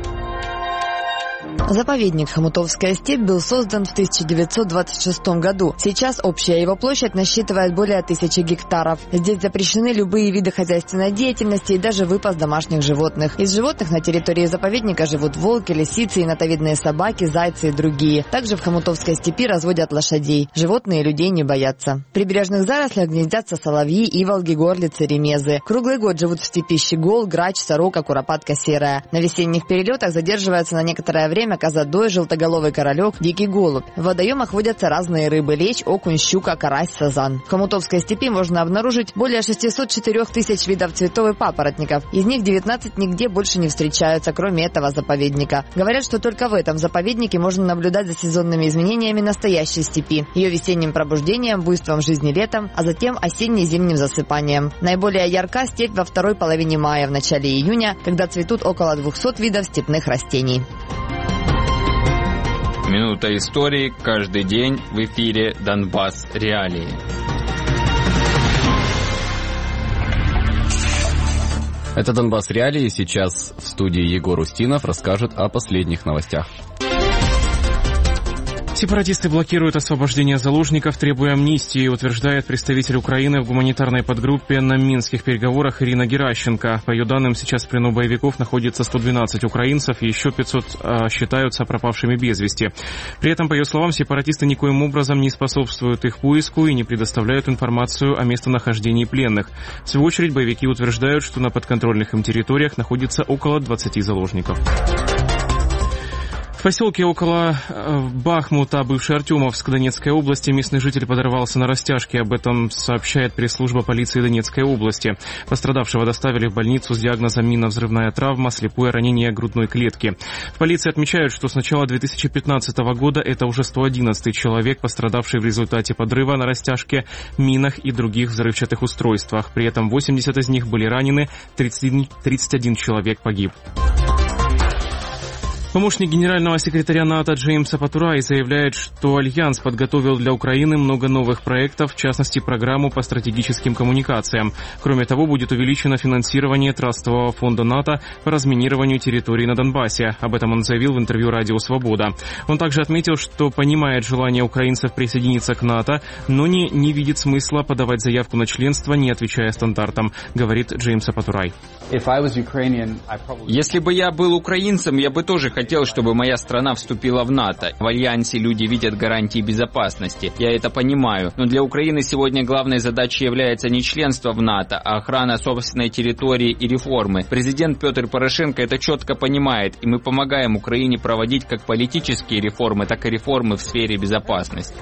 Заповедник Хомутовская степь был создан в тысяча девятьсот двадцать шестом году. Сейчас общая его площадь насчитывает более тысячи гектаров. Здесь запрещены любые виды хозяйственной деятельности и даже выпас домашних животных. Из животных на территории заповедника живут волки, лисицы, енотовидные собаки, зайцы и другие. Также в Хомутовской степи разводят лошадей. Животные людей не боятся. В прибрежных зарослях гнездятся соловьи, иволги, горлицы, ремезы. Круглый год живут в степи щегол, грач, сорока, куропатка серая. На весенних перелетах задерживаются на некоторое время козадой, желтоголовый королек, дикий голубь. В водоемах водятся разные рыбы – лещ, окунь, щука, карась, сазан. В Хомутовской степи можно обнаружить более шестьсот четыре тысяч видов цветов и папоротников. Из них девятнадцать нигде больше не встречаются, кроме этого заповедника. Говорят, что только в этом заповеднике можно наблюдать за сезонными изменениями настоящей степи, ее весенним пробуждением, буйством жизни летом, а затем осенне-зимним засыпанием. Наиболее ярка степь во второй половине мая, в начале июня, когда цветут около двухсот видов степных растений. Минута истории каждый день в эфире «Донбасс. Реалии». Это «Донбасс. Реалии». Сейчас в студии Егор Устинов расскажет о последних новостях. Сепаратисты блокируют освобождение заложников, требуя амнистии, утверждает представитель Украины в гуманитарной подгруппе на минских переговорах Ирина Геращенко. По ее данным, сейчас в плену боевиков находится сто двенадцать украинцев и еще пятьсот а, считаются пропавшими без вести. При этом, по ее словам, сепаратисты никоим образом не способствуют их поиску и не предоставляют информацию о местонахождении пленных. В свою очередь, боевики утверждают, что на подконтрольных им территориях находится около двадцати заложников. В поселке около Бахмута, бывший Артемовск, Донецкой области, местный житель подорвался на растяжке. Об этом сообщает пресс-служба полиции Донецкой области. Пострадавшего доставили в больницу с диагнозом минно-взрывная травма, слепое ранение грудной клетки. В полиции отмечают, что с начала две тысячи пятнадцатого года это уже сто одиннадцатый человек, пострадавший в результате подрыва на растяжке, минах и других взрывчатых устройствах. При этом восемьдесят из них были ранены, тридцать один человек погиб. Помощник генерального секретаря НАТО Джеймс Апатурай заявляет, что Альянс подготовил для Украины много новых проектов, в частности, программу по стратегическим коммуникациям. Кроме того, будет увеличено финансирование Трастового фонда НАТО по разминированию территорий на Донбассе. Об этом он заявил в интервью «Радио Свобода». Он также отметил, что понимает желание украинцев присоединиться к НАТО, но не, не видит смысла подавать заявку на членство, не отвечая стандартам, говорит Джеймс Апатурай. Если бы я был украинцем, я бы тоже хотел, чтобы моя страна вступила в НАТО. В Альянсе люди видят гарантии безопасности. Я это понимаю. Но для Украины сегодня главной задачей является не членство в НАТО, а охрана собственной территории и реформы. Президент Петр Порошенко это четко понимает, и мы помогаем Украине проводить как политические реформы, так и реформы в сфере безопасности.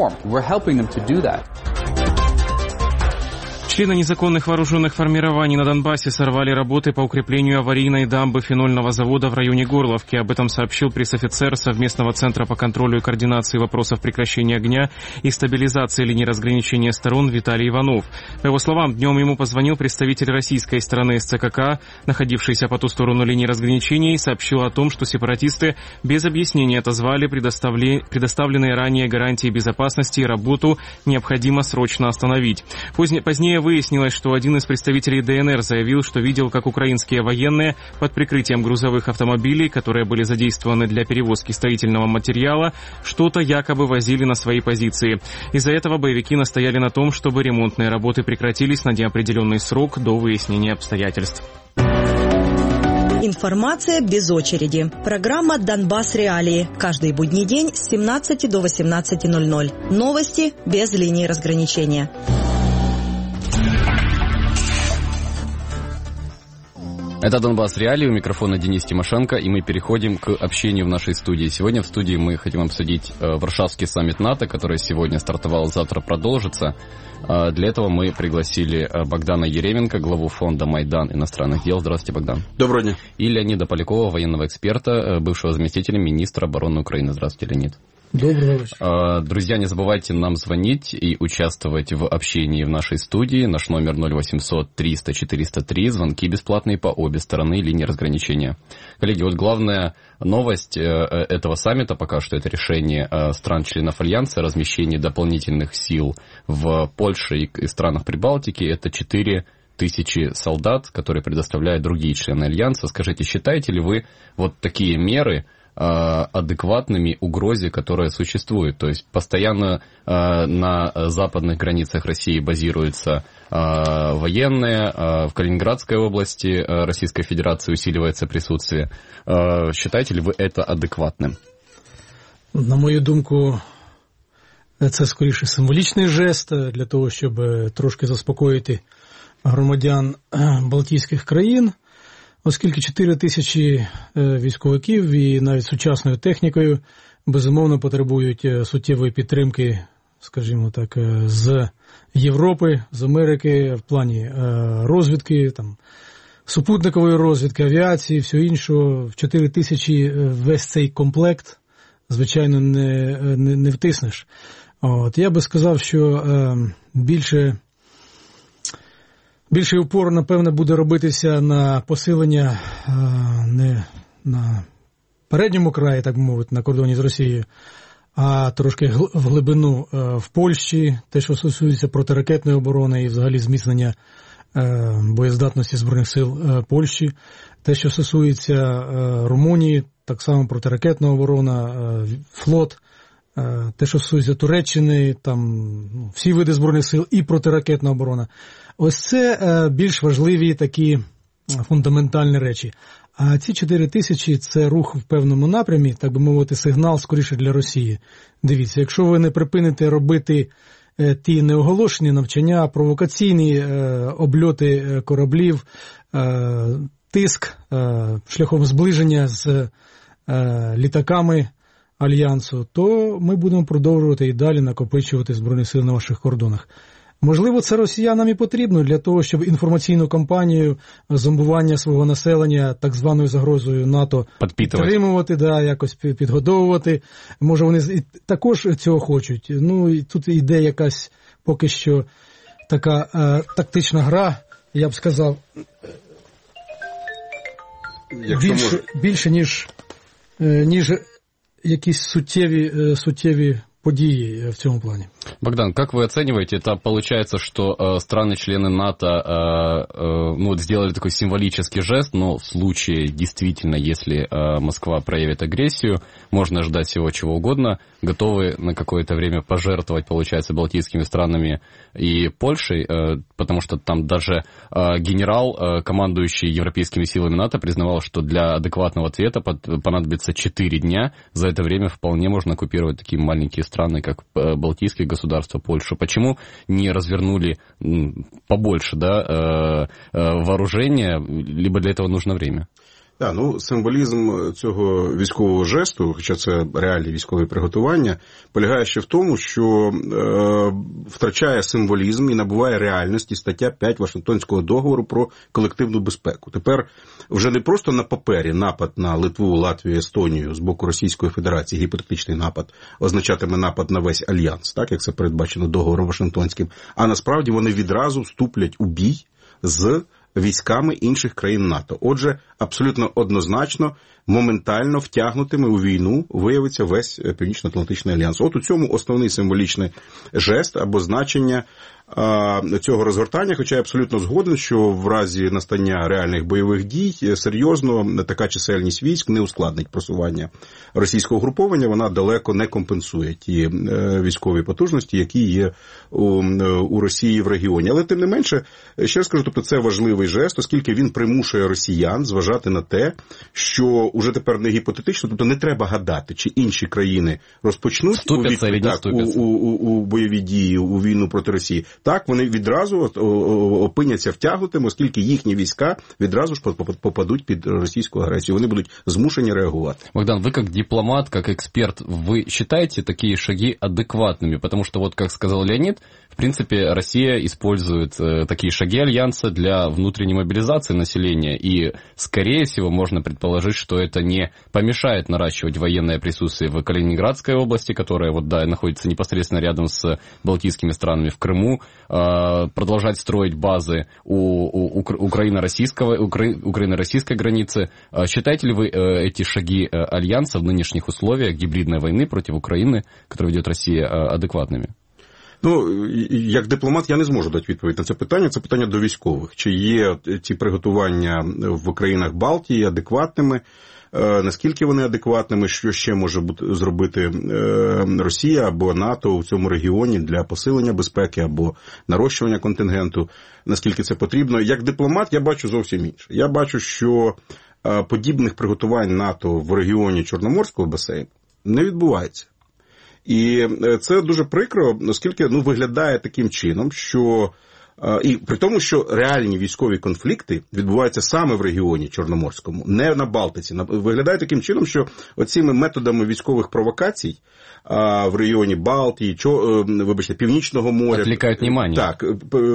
Члены незаконных вооруженных формирований на Донбассе сорвали работы по укреплению аварийной дамбы фенольного завода в районе Горловки. Об этом сообщил пресс-офицер Совместного центра по контролю и координации вопросов прекращения огня и стабилизации линии разграничения сторон Виталий Иванов. По его словам, днем ему позвонил представитель российской стороны СЦКК, находившийся по ту сторону линии разграничения, и сообщил о том, что сепаратисты без объяснения отозвали предоставленные ранее гарантии безопасности и работу необходимо срочно остановить. Позднее выяснилось, что один из представителей ДНР заявил, что видел, как украинские военные под прикрытием грузовых автомобилей, которые были задействованы для перевозки строительного материала, что-то якобы возили на свои позиции. Из-за этого боевики настояли на том, чтобы ремонтные работы прекратились на неопределенный срок до выяснения обстоятельств. Информация без очереди. Программа «Донбасс Реалии». Каждый будний день с семнадцати до восемнадцати ноль-ноль. Новости без линии разграничения. Это «Донбасс Реалии», у микрофона Денис Тимошенко, и мы переходим к общению в нашей студии. Сегодня в студии мы хотим обсудить э, Варшавский саммит НАТО, который сегодня стартовал, завтра продолжится. Э, для этого мы пригласили э, Богдана Еременко, главу фонда «Майдан» иностранных дел. Здравствуйте, Богдан. Добрый день. И Леонида Полякова, военного эксперта, э, бывшего заместителя министра обороны Украины. Здравствуйте, Леонид. Доброго вечера. Друзья, не забывайте нам звонить и участвовать в общении в нашей студии. Наш номер ноль восемьсот триста четыреста три. Звонки бесплатные по обе стороны линии разграничения. Коллеги, вот главная новость этого саммита пока что — это решение стран-членов Альянса о размещении дополнительных сил в Польше и странах Прибалтики. Это четыре тысячи солдат, которые предоставляют другие члены Альянса. Скажите, считаете ли вы вот такие меры адекватными угрозе, которая существует? То есть постоянно э, на западных границах России базируются э, военные, э, в Калининградской области э, Российской Федерации усиливается присутствие. Э, считаете ли ви це адекватним? На мою думку, це скоріше символічний жест для того, щоб трошки заспокоїти громадян Балтійських країн. Оскільки чотири тисячі військовиків і навіть сучасною технікою безумовно потребують суттєвої підтримки, скажімо так, з Європи, з Америки в плані розвідки, там, супутникової розвідки, авіації, всього іншого. В чотири тисячі весь цей комплект, звичайно, не, не, не втиснеш. От, я би сказав, що е, більше... Більший упор, напевне, буде робитися на посилення не на передньому краї, так би мовити, на кордоні з Росією, а трошки в глибину в Польщі, те, що стосується протиракетної оборони і взагалі зміцнення боєздатності Збройних сил Польщі, те, що стосується Румунії, так само протиракетна оборона, флот, те, що стосується Туреччини, там всі види Збройних сил і протиракетна оборона. Ось це е, більш важливі такі фундаментальні речі. А ці чотири тисячі – це рух в певному напрямі, так би мовити, сигнал скоріше для Росії. Дивіться, якщо ви не припините робити е, ті неоголошені навчання, провокаційні е, обльоти кораблів, е, тиск е, шляхом зближення з е, літаками Альянсу, то ми будемо продовжувати і далі накопичувати Збройні сили на ваших кордонах. Можливо, це росіянам і потрібно для того, щоб інформаційну кампанію зомбування свого населення так званою загрозою НАТО підтримувати, да, якось підгодовувати. Може, вони також цього хочуть. Ну, і тут йде якась поки що така е, тактична гра, я б сказав, більше, більше ніж ніж якісь суттєві, суттєві події в цьому плане. Богдан, как вы оцениваете, это получается, что э, страны-члены НАТО э, э, ну, вот сделали такой символический жест, но в случае действительно, если э, Москва проявит агрессию, можно ждать всего чего угодно, готовы на какое-то время пожертвовать, получается, балтийскими странами и Польшей, э, потому что там даже э, генерал, э, командующий европейскими силами НАТО, признавал, что для адекватного ответа под, понадобится четыре дня, за это время вполне можно оккупировать такие маленькие страны, как э, Балтийские государства, Польшу. Почему не развернули побольше, да, вооружения, либо для этого нужно время? Так, ну, символізм цього військового жесту, хоча це реальні військові приготування, полягає ще в тому, що е, втрачає символізм і набуває реальності стаття п'ять Вашингтонського договору про колективну безпеку. Тепер вже не просто на папері напад на Литву, Латвію, Естонію з боку Російської Федерації, гіпотетичний напад, означатиме напад на весь альянс, так, як це передбачено договором Вашингтонським, а насправді вони відразу вступлять у бій з військами інших країн НАТО. Отже, абсолютно однозначно, моментально втягнутими у війну виявиться весь Північно-Атлантичний альянс. От у цьому основний символічний жест або значення цього розгортання, хоча я абсолютно згоден, що в разі настання реальних бойових дій серйозно така чисельність військ не ускладнить просування російського угруповання, вона далеко не компенсує ті військові потужності, які є у, у Росії в регіоні. Але тим не менше, ще раз кажу, тобто це важливий жест, оскільки він примушує росіян зважати на те, що уже тепер не гіпотетично, тобто не треба гадати, чи інші країни розпочнуть у, від, так, у, у, у, у бойові дії, у війну проти Росії. Так, вони відразу опиняться втягнутими, оскільки їхні війська відразу ж попадуть під російську агресію. Вони будуть змушені реагувати. Богдан, вы как дипломат, как эксперт, вы считаете такие шаги адекватными? Потому что, вот как сказал Леонид, в принципе, Россия использует э, такие шаги Альянса для внутренней мобилизации населения. И, скорее всего, можно предположить, что это не помешает наращивать военное присутствие в Калининградской области, которая вот, да, находится непосредственно рядом с балтийскими странами, в Крыму, э, продолжать строить базы у, у, у украино-российского, укра, украино-российской границы. Э, считаете ли вы э, эти шаги э, Альянса в нынешних условиях гибридной войны против Украины, которую ведет Россия, э, адекватными? Ну, як дипломат я не зможу дати відповідь на це питання. Це питання до військових. Чи є ці приготування в країнах Балтії адекватними? Наскільки вони адекватними? Що ще може бути, зробити Росія або НАТО у цьому регіоні для посилення безпеки або нарощування контингенту? Наскільки це потрібно? Як дипломат я бачу зовсім інше. Я бачу, що подібних приготувань НАТО в регіоні Чорноморського басейну не відбувається. І це дуже прикро, оскільки ну, виглядає таким чином, що і при тому, що реальні військові конфлікти відбуваються саме в регіоні Чорноморському, не на Балтиці. Виглядає таким чином, що оціми методами військових провокацій в регіоні Балтії, чо, вибачте, Північного моря. Відволікають увагу. Так,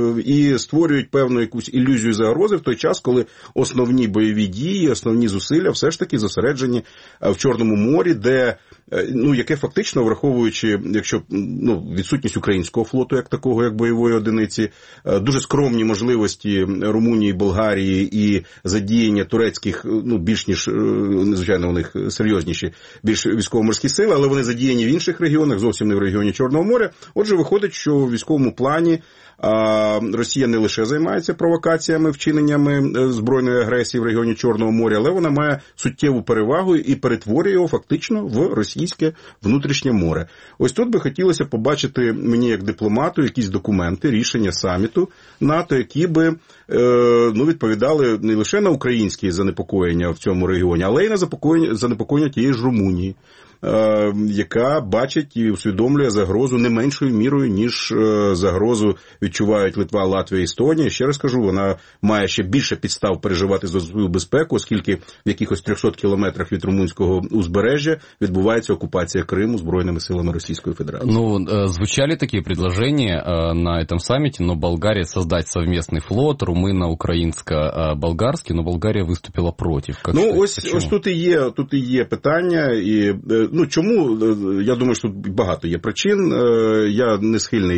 і створюють певну якусь ілюзію загрози в той час, коли основні бойові дії, основні зусилля все ж таки зосереджені в Чорному морі, де, ну, яке фактично, враховуючи, якщо, ну, відсутність українського флоту як такого, як бойової одиниці, дуже скромні можливості Румунії, Болгарії і задіяння турецьких, ну, більш ніж, звичайно, у них серйозніші, більш військово-морські сили, але вони задіяні в інших регіонах, зовсім не в регіоні Чорного моря. Отже, виходить, що у військовому плані а, Росія не лише займається провокаціями, вчиненнями збройної агресії в регіоні Чорного моря, але вона має суттєву перевагу і перетворює його фактично в російське внутрішнє море. Ось тут би хотілося побачити мені як дипломату якісь документи, рішення саміту НАТО, які би е, ну, відповідали не лише на українські занепокоєння в цьому регіоні, але й на занепокоєння тієї ж Румунії, е, яка бачить і усвідомлює загрозу не меншою мірою, ніж е, загрозу відчувають Литва, Латвія, Естонія. Ще раз кажу, вона має ще більше підстав переживати за свою безпеку, оскільки в якихось трьохсот кілометрах від румунського узбережжя відбувається окупація Криму збройними силами Російської Федерації. Ну, звучали такі предложения на этом саммите, но Болгария создать совместный флот, румыно-украинско-болгарский, но Болгария выступила против. Как ну, сказать, ось, ось тут і є, тут і є питання. І, ну, чому? Я думаю, що тут багато є причин. Я не схильний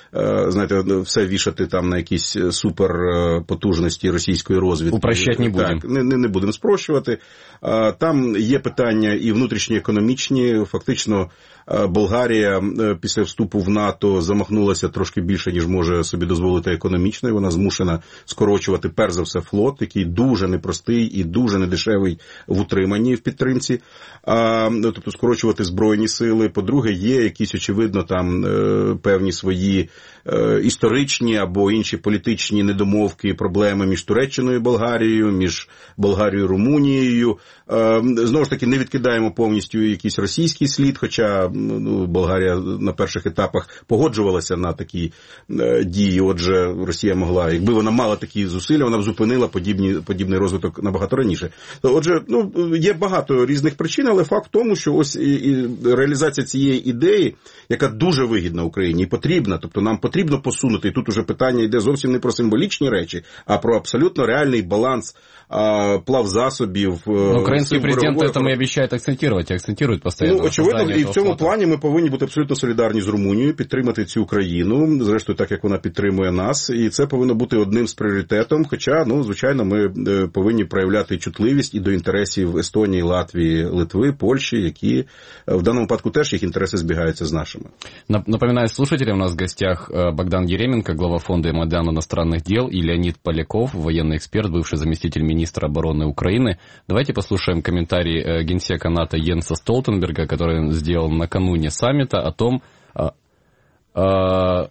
знаєте, все вішати там на якісь суперпотужності російської розвідки. Упрощати не будемо. Так, не, не, не будемо спрощувати. Там є питання і внутрішні економічні. Фактично Болгарія після вступу в НАТО замахнулася трошки більше, ніж може собі дозволити економічно, і вона змушена скорочувати, перш за все, флот, який дуже непростий і дуже недешевий в утриманні, в підтримці, а, тобто скорочувати збройні сили. По-друге, є якісь, очевидно, там певні свої історичні або інші політичні недомовки, проблеми між Туреччиною і Болгарією, між Болгарією і Румунією. Знову ж таки, не відкидаємо повністю якийсь російський слід, хоча ну, Болгарія на перших етапах погоджувалася на такі е, дії. Отже, Росія могла, якби вона мала такі зусилля, вона б зупинила подібні, подібний розвиток набагато раніше. Отже, ну, є багато різних причин, але факт в тому, що ось і, і реалізація цієї ідеї, яка дуже вигідна Україні і потрібна, тобто нам потрібно посунути, і тут уже питання йде зовсім не про символічні речі, а про абсолютно реальний баланс а, плавзасобів. Ну, український президент этому і обіцяє акцентувати, акцентують постійно. Ну, очевидно, і в цьому плані ми повинні бути абсолютно солідарні з Румунією, підтримати цю країну, зрештою, так як вона підтримує нас, і це повинно бути одним з пріоритетом, хоча, ну, звичайно, ми повинні проявляти чутливість і до інтересів Естонії, Латвії, Литви, Польщі, які в даному випадку теж їх інтереси збігаються з нашими. Напоминаю слушателям, у нас в гостях Богдан Еременко, глава фонда Майдан иностранных дел, и Леонид Поляков, военный эксперт, бывший заместитель министра обороны Украины. Давайте послушаем комментарий генсека НАТО Йенса Столтенберга, который он сделал накануне саммита о том, а, а,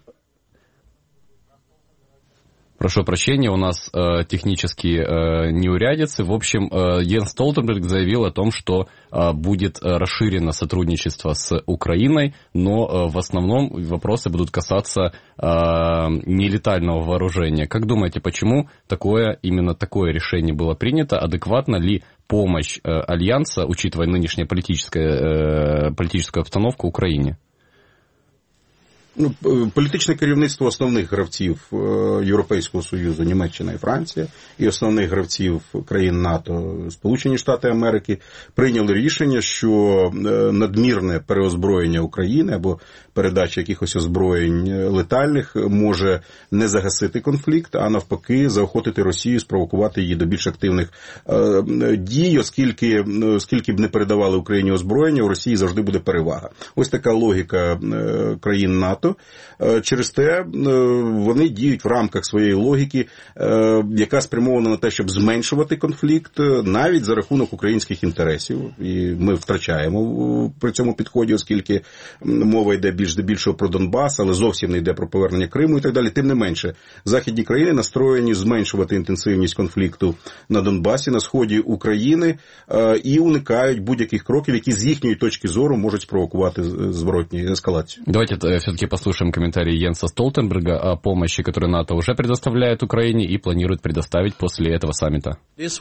прошу прощения, у нас э, технические э, неурядицы. В общем, э, Йенс Столтенберг заявил о том, что э, будет расширено сотрудничество с Украиной, но э, в основном вопросы будут касаться э, нелетального вооружения. Как думаете, почему такое, именно такое решение было принято? Адекватна ли помощь э, Альянса, учитывая нынешнюю политическую, э, политическую обстановку, Украине? Ну, політичне керівництво основних гравців Європейського Союзу, Німеччина і Франція, і основних гравців країн НАТО, Сполучені Штати Америки, прийняли рішення, що надмірне переозброєння України або передача якихось озброєнь летальних може не загасити конфлікт, а навпаки заохотити Росію, спровокувати її до більш активних дій, оскільки, оскільки б не передавали Україні озброєння, у Росії завжди буде перевага. Ось така логіка країн НАТО. Через те вони діють в рамках своєї логіки, яка спрямована на те, щоб зменшувати конфлікт, навіть за рахунок українських інтересів. І ми втрачаємо при цьому підході, оскільки мова йде більш здебільшого про Донбас, але зовсім не йде про повернення Криму і так далі. Тим не менше, західні країни настроєні зменшувати інтенсивність конфлікту на Донбасі, на сході України, і уникають будь-яких кроків, які з їхньої точки зору можуть спровокувати зворотню ескалацію. Давайте все-таки послушаем комментарий Йенса Столтенберга о помощи, которую НАТО уже предоставляет Украине и планирует предоставить после этого саммита.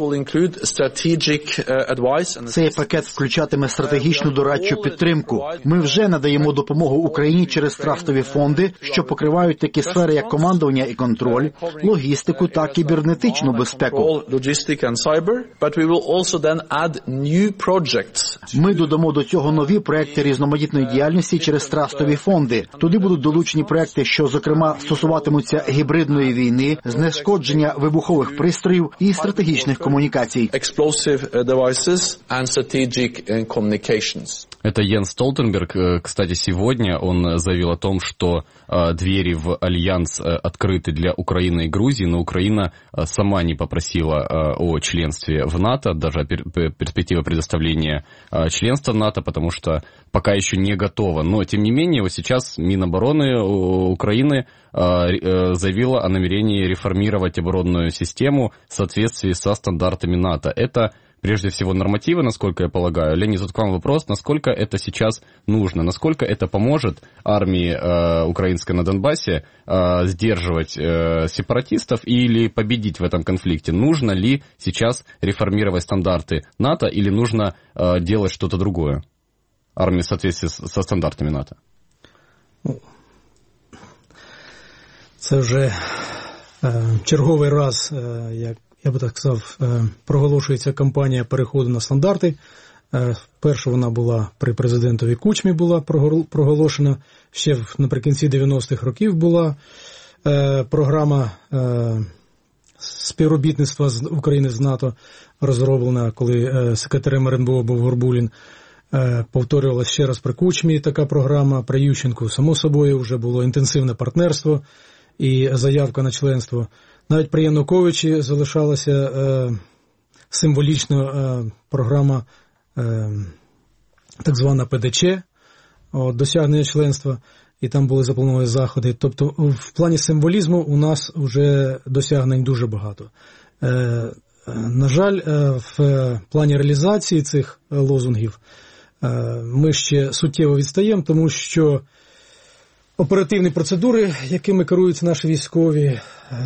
Цей пакет включатиме стратегічну дорадчу підтримку. Ми вже надаємо допомогу Україні через трастові фонди, що покривають такі сфери, як командування і контроль, логістику та кібернетичну безпеку. Ми додамо до цього нові проекти різноманітної діяльності через трастові фонди. Туди будуть долучені проекти, що, зокрема, стосуватимуться гібридної війни, знешкодження вибухових пристроїв і стратегічних комунікацій. Это Йенс Столтенберг. Кстати, сегодня он заявил о том, что двери в Альянс открыты для Украины и Грузии, но Украина сама не попросила о членстве в НАТО, даже перспектива предоставления членства в НАТО, потому что пока еще не готова. Но, тем не менее, вот сейчас Минобороны Украины заявила о намерении реформировать оборонную систему в соответствии со стандартами НАТО. Это прежде всего нормативы, насколько я полагаю. Леонид, вот к вам вопрос, насколько это сейчас нужно, насколько это поможет армии э, украинской на Донбассе э, сдерживать э, сепаратистов или победить в этом конфликте? Нужно ли сейчас реформировать стандарты НАТО или нужно э, делать что-то другое? Армии в соответствии со стандартами НАТО. Це вже е, черговий раз, е, як я би так сказав, проголошується кампанія переходу на стандарти. Перша вона була при президентові Кучмі була проголошена, ще наприкінці дев'яностих років була програма співробітництва з України з НАТО розроблена, коли секретарем РНБО був Горбулін. Повторювалася ще раз при Кучмі така програма, при Ющенку, само собою, вже було інтенсивне партнерство і заявка на членство. Навіть при Януковичі залишалася е, символічно е, програма е, так звана Пе Де Че, от, досягнення членства, і там були заплановані заходи. Тобто в плані символізму у нас вже досягнень дуже багато. Е, на жаль, е, в плані реалізації цих лозунгів е, ми ще суттєво відстаємо, тому що оперативні процедури, якими керуються наші військові,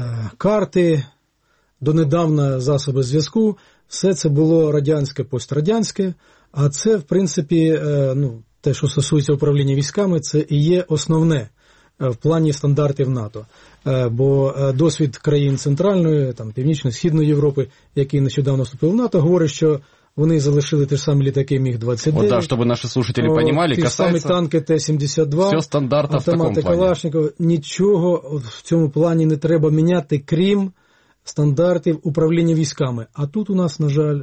карти, донедавна засоби зв'язку, все це було радянське, пострадянське, а це, в принципі, ну, те, що стосується управління військами, це і є основне в плані стандартів НАТО. Бо досвід країн Центральної, там, Північної, Східної Європи, які нещодавно вступили в НАТО, говорить, що вони залишили ті ж самі літаки Міг двадцять дев'ять. Вот да, чтобы наши слушатели понимали, ті ж самі танки Т сімдесят два, все стандартно автомати Калашникова. Нічого в цьому плані не треба міняти, крім стандартів управління військами. А тут у нас, на жаль,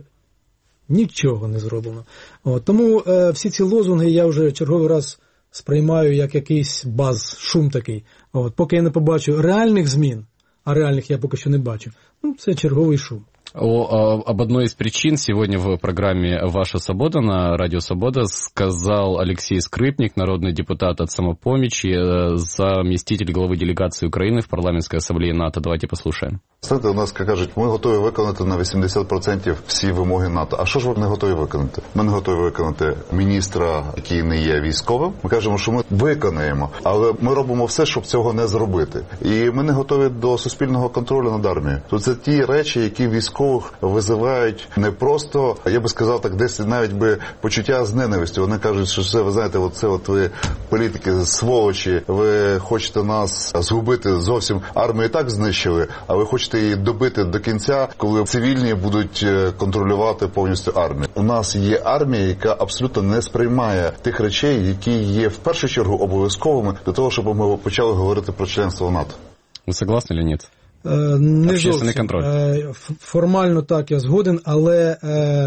нічого не зроблено. От, тому е, всі ці лозунги я вже черговий раз сприймаю як якийсь баз, шум такий. От, поки я не побачу реальних змін, а реальних я поки що не бачу, ну, це черговий шум. О, об одной из причин сегодня в программе «Ваша свобода» на Радио Свобода сказал Алексей Скрипник, народный депутат от «Самопомощи», заместитель главы делегации Украины в парламентской ассамблее НАТО. Давайте послушаем. Знаєте, у нас кажуть, ми готові виконати на вісімдесят відсотків всі вимоги НАТО. А що ж ви не готові виконати? Ми не готові виконати міністра, який не є військовим. Ми кажемо, що ми виконаємо, але ми робимо все, щоб цього не зробити. І ми не готові до суспільного контролю над армією. То це ті речі, які військових визивають не просто, я би сказав так, десь навіть би почуття з ненавистю. Вони кажуть, що це, ви знаєте, от це от ви політики, сволочі, ви хочете нас згубити зовсім. Армію і так знищили, а ви хочете її добити до кінця, коли цивільні будуть контролювати повністю армію. У нас є армія, яка абсолютно не сприймає тих речей, які є в першу чергу обов'язковими для того, щоб ми почали говорити про членство в НАТО. Ви согласні чи ні? Не зовсім. Формально так, я згоден, але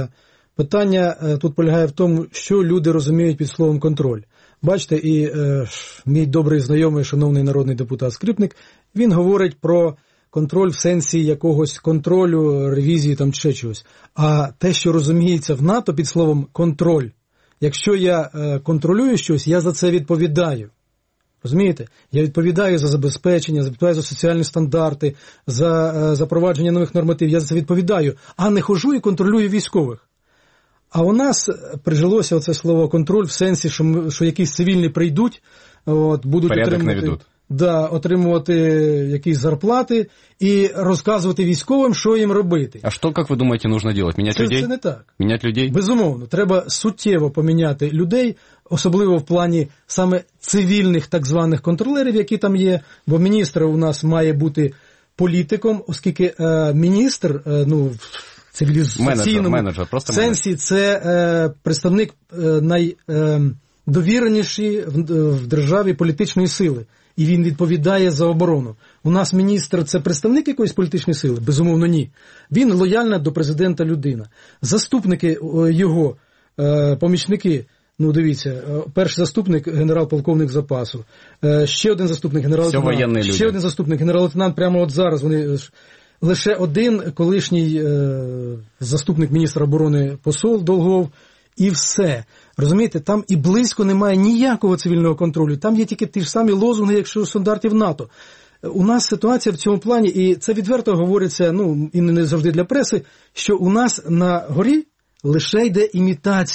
питання тут полягає в тому, що люди розуміють під словом «контроль». Бачите, і е, мій добрий знайомий, шановний народний депутат Скрипник, він говорить про контроль в сенсі якогось контролю, ревізії там чи ще чогось. А те, що розуміється в НАТО під словом «контроль», якщо я е, контролюю щось, я за це відповідаю. Розумієте? Я відповідаю за забезпечення, відповідаю за соціальні стандарти, за е, запровадження нових нормативів, я за це відповідаю, а не хожу і контролюю військових. А у нас прижилося оце слово «контроль» в сенсі, що, ми, що якісь цивільні прийдуть, от, будуть отримувати, да, отримувати якісь зарплати і розказувати військовим, що їм робити. А що, як ви думаєте, потрібно робити? Міняти це, людей? Це не так. Міняти людей? Безумовно. Треба суттєво поміняти людей, особливо в плані саме цивільних так званих контролерів, які там є, бо міністр у нас має бути політиком, оскільки е, міністр, е, ну, цивілізаційному менеджер, менеджер, сенсі це е, представник е, найдовіренішої е, в, в державі політичної сили. І він відповідає за оборону. У нас міністр – це представник якоїсь політичної сили? Безумовно, ні. Він лояльна до президента людина. Заступники його, е, помічники, ну дивіться, перший заступник – генерал-полковник запасу, е, ще один заступник – генерал-лейтенант, ще один заступник – генерал-лейтенант, прямо от зараз вони... Лише один колишній е, заступник міністра оборони посол Долгов, і все. Розумієте, там і близько немає ніякого цивільного контролю. Там є тільки ті ж самі лозунги, якщо стандартів НАТО. У нас ситуація в цьому плані, і це відверто говориться, ну, і не завжди для преси, що у нас на горі лише йде імітація.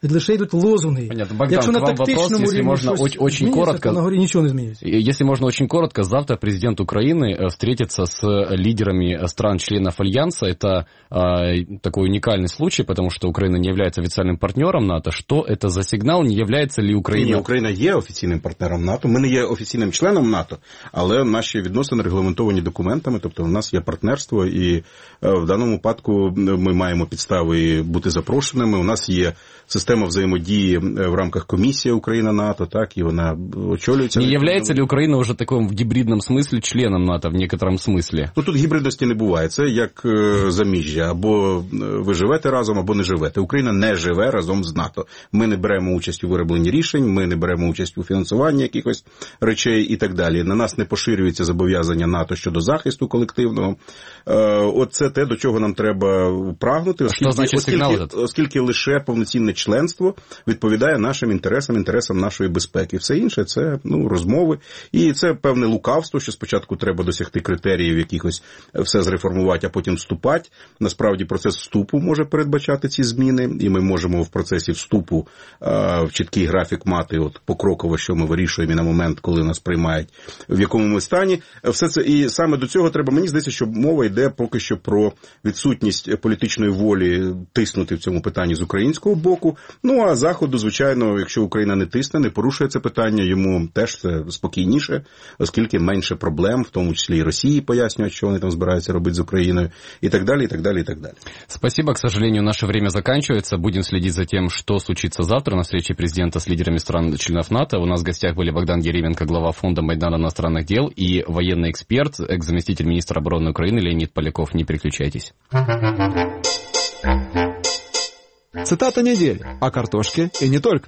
лише йдуть лозунги. Понятно. Богдан, Якщо к на вам вопрос, если можно очень, очень коротко. То на горі нічого не змінюється. Если можно очень коротко, завтра президент Украины встретится с лидерами стран-членов Альянса. Это э, такой уникальный случай, потому что Украина не является официальным партнером НАТО. Что это за сигнал? Не является ли Украина... Ні, Україна є офіційним партнером НАТО. Ми не є офіційним членом НАТО, але наші відносини регламентовані документами, тобто у нас є партнерство, і в даному випадку ми маємо підстави бути запрошеними. У нас є система взаємодії в рамках комісії Україна-НАТО, так, і вона очолюється. Не является ли Украина уже таким в гибридном смысле членом НАТО, в некотором смысле? Ну, тут гібридності не буває. Це як заміжжя. Або ви живете разом, або не живете. Україна не живе разом з НАТО. Ми не беремо участь у виробленні рішень, ми не беремо участь у фінансуванні якихось речей і так далі. На нас не поширюється зобов'язання НАТО щодо захисту колективного. От це те, до чого нам треба прагнути, оскільки, оскільки, оскільки лише повноцінне членство відповідає нашим інтересам, інтересам нашої безпеки. Все інше – це ну, розмови. І це певне лукавство, що спочатку треба досягти критеріїв якихось, все зреформувати, а потім вступати. Насправді процес вступу може передбачати ці зміни, і ми можемо в процесі вступу в чіткий графік мати от покроково, що ми вирішуємо і на момент, коли нас приймають, в якому ми стані. Все це, і саме до цього треба, мені здається, що мова йде поки що про відсутність політичної волі тиснути в цьому питанні з українського боку. Ну, а Заходу, звичайно, якщо Україна не тисне, не порушує це питання, йому теж це спокійніше, оскільки менше проблем, в тому числі і Росії пояснюють, що вони там збираються робити з Україною, і так далі, і так далі, і так далі. Спасибо. К сожалению, наше время заканчивается. Будем следить за тем, что случится завтра на встрече президента с лидерами стран-членов НАТО. У нас в гостях были Богдан Еременко, глава фонда Майдана иностранных дел, и военный эксперт, экс-заместитель министра обороны Украины Леонид Поляков. Не переключайтесь. Цитата недели о картошке и не только.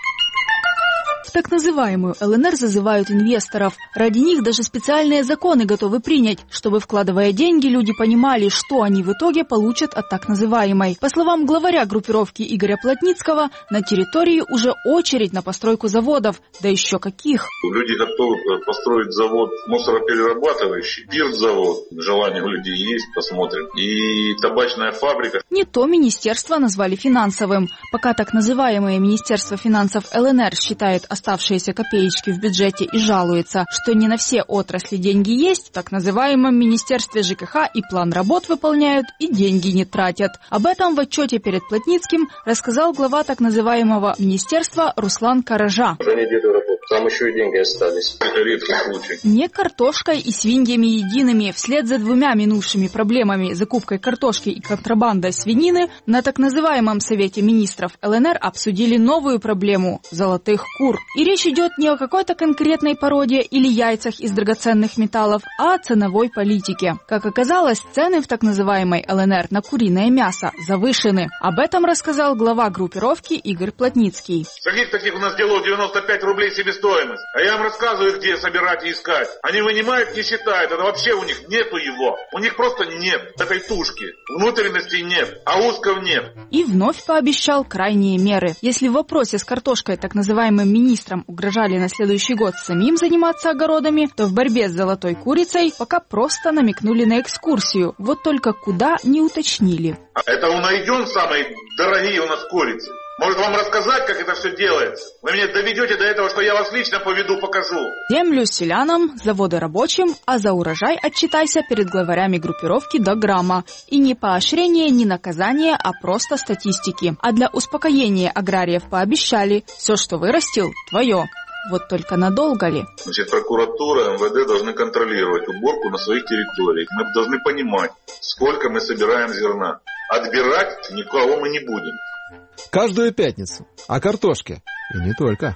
В так называемую ЛНР зазывают инвесторов. Ради них даже специальные законы готовы принять, чтобы, вкладывая деньги, люди понимали, что они в итоге получат от так называемой. По словам главаря группировки Игоря Плотницкого, на территории уже очередь на постройку заводов. Да еще каких! Люди готовы построить завод мусороперерабатывающий, пирт-завод. Желание у людей есть, посмотрим. И табачная фабрика. Не то министерство назвали финансовым. Пока так называемое Министерство финансов ЛНР считает оставшиеся копеечки в бюджете и жалуется, что не на все отрасли деньги есть, в так называемом Министерстве ЖКХ и план работ выполняют, и деньги не тратят. Об этом в отчете перед Плотницким рассказал глава так называемого министерства Руслан Каража. За неделю работы. Там еще и деньги остались. Это редкий случай. Не картошкой и свиньями едиными. Вслед за двумя минувшими проблемами – закупкой картошки и контрабандой свинины, на так называемом Совете министров ЛНР обсудили новую проблему – золотых кур. И речь идет не о какой-то конкретной породе или яйцах из драгоценных металлов, а о ценовой политике. Как оказалось, цены в так называемой ЛНР на куриное мясо завышены. Об этом рассказал глава группировки Игорь Плотницкий. Таких таких у нас делают девяносто пять рублей себестоимость. А я вам рассказываю, где собирать и искать. Они вынимают, не считают. Это вообще у них нету его. У них просто нет этой тушки. Внутренностей нет, а узков нет. И вновь пообещал крайние меры. Если в вопросе с картошкой так называемым министрам угрожали на следующий год самим заниматься огородами, то в борьбе с золотой курицей пока просто намекнули на экскурсию. Вот только куда не уточнили. Это мы найдем самые дорогие у нас курицы. Может, вам рассказать, как это все делается? Вы меня доведете до этого, что я вас лично поведу, покажу. Землю селянам, заводы рабочим, а за урожай отчитайся перед главарями группировки до грамма. И не поощрение, не наказание, а просто статистики. А для успокоения аграриев пообещали, все, что вырастил, твое. Вот только надолго ли? Значит, прокуратура, МВД должны контролировать уборку на своих территориях. Мы должны понимать, сколько мы собираем зерна. Отбирать никого мы не будем. Каждую пятницу о картошке. И не только.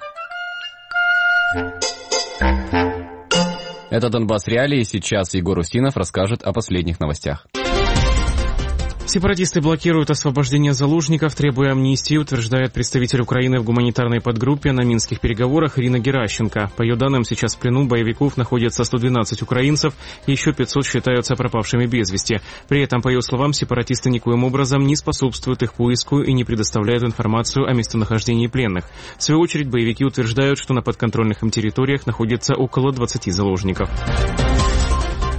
Это Донбасс Реалии. Сейчас Егор Устинов расскажет о последних новостях. Сепаратисты блокируют освобождение заложников, требуя амнистии, утверждает представитель Украины в гуманитарной подгруппе на минских переговорах Ирина Геращенко. По ее данным, сейчас в плену боевиков находятся сто двенадцать украинцев, еще пятьсот считаются пропавшими без вести. При этом, по ее словам, сепаратисты никоим образом не способствуют их поиску и не предоставляют информацию о местонахождении пленных. В свою очередь, боевики утверждают, что на подконтрольных им территориях находится около двадцати заложников.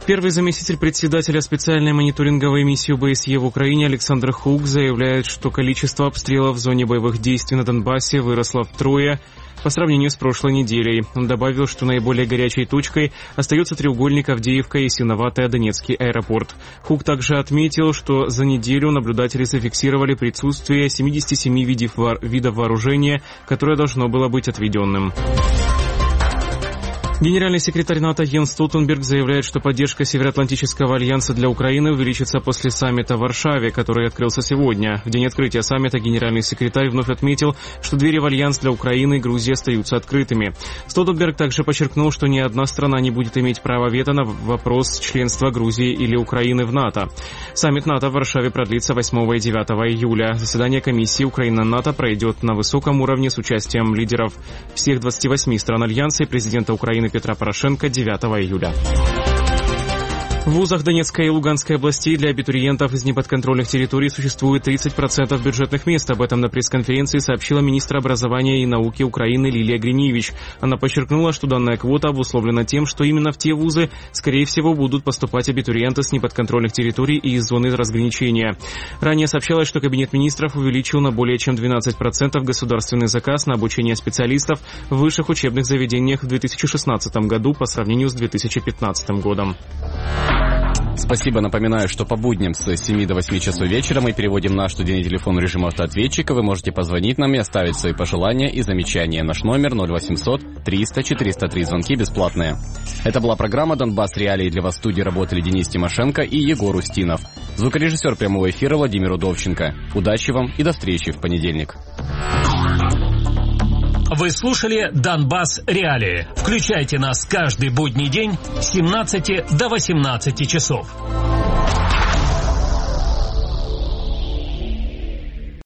Первый заместитель председателя специальной мониторинговой миссии ОБСЕ в Украине Александр Хук заявляет, что количество обстрелов в зоне боевых действий на Донбассе выросло втрое по сравнению с прошлой неделей. Он добавил, что наиболее горячей точкой остается треугольник Авдеевка и Синоватая Донецкий аэропорт. Хук также отметил, что за неделю наблюдатели зафиксировали присутствие семидесяти семи видов вооружения, которое должно было быть отведенным. Генеральный секретарь НАТО Йенс Столтенберг заявляет, что поддержка Североатлантического альянса для Украины увеличится после саммита в Варшаве, который открылся сегодня. В день открытия саммита генеральный секретарь вновь отметил, что двери в альянс для Украины и Грузии остаются открытыми. Столтенберг также подчеркнул, что ни одна страна не будет иметь права вето на вопрос членства Грузии или Украины в НАТО. Саммит НАТО в Варшаве продлится восьмого и девятого июля. Заседание комиссии Украина-НАТО пройдет на высоком уровне с участием лидеров всех двадцати восьми стран альянса и президента Украины Петра Порошенко девятого июля. В вузах Донецкой и Луганской областей для абитуриентов из неподконтрольных территорий существует тридцать процентов бюджетных мест. Об этом на пресс-конференции сообщила министр образования и науки Украины Лилия Гриневич. Она подчеркнула, что данная квота обусловлена тем, что именно в те вузы, скорее всего, будут поступать абитуриенты с неподконтрольных территорий и из зоны разграничения. Ранее сообщалось, что Кабинет министров увеличил на более чем двенадцать процентов государственный заказ на обучение специалистов в высших учебных заведениях в две тысячи шестнадцатом году по сравнению с две тысячи пятнадцатым годом. Спасибо. Напоминаю, что по будням с семи до восьми часов вечера мы переводим наш студийный телефон в режим автоответчика. Вы можете позвонить нам и оставить свои пожелания и замечания. Наш номер ноль восемьсот триста четыреста три. Звонки бесплатные. Это была программа «Донбасс. Реалии». Для вас в студии работали Денис Тимошенко и Егор Устинов. Звукорежиссер прямого эфира Владимир Удовченко. Удачи вам и до встречи в понедельник. Вы слушали «Донбасс. Реалии». Включайте нас каждый будний день с семнадцати до восемнадцати часов.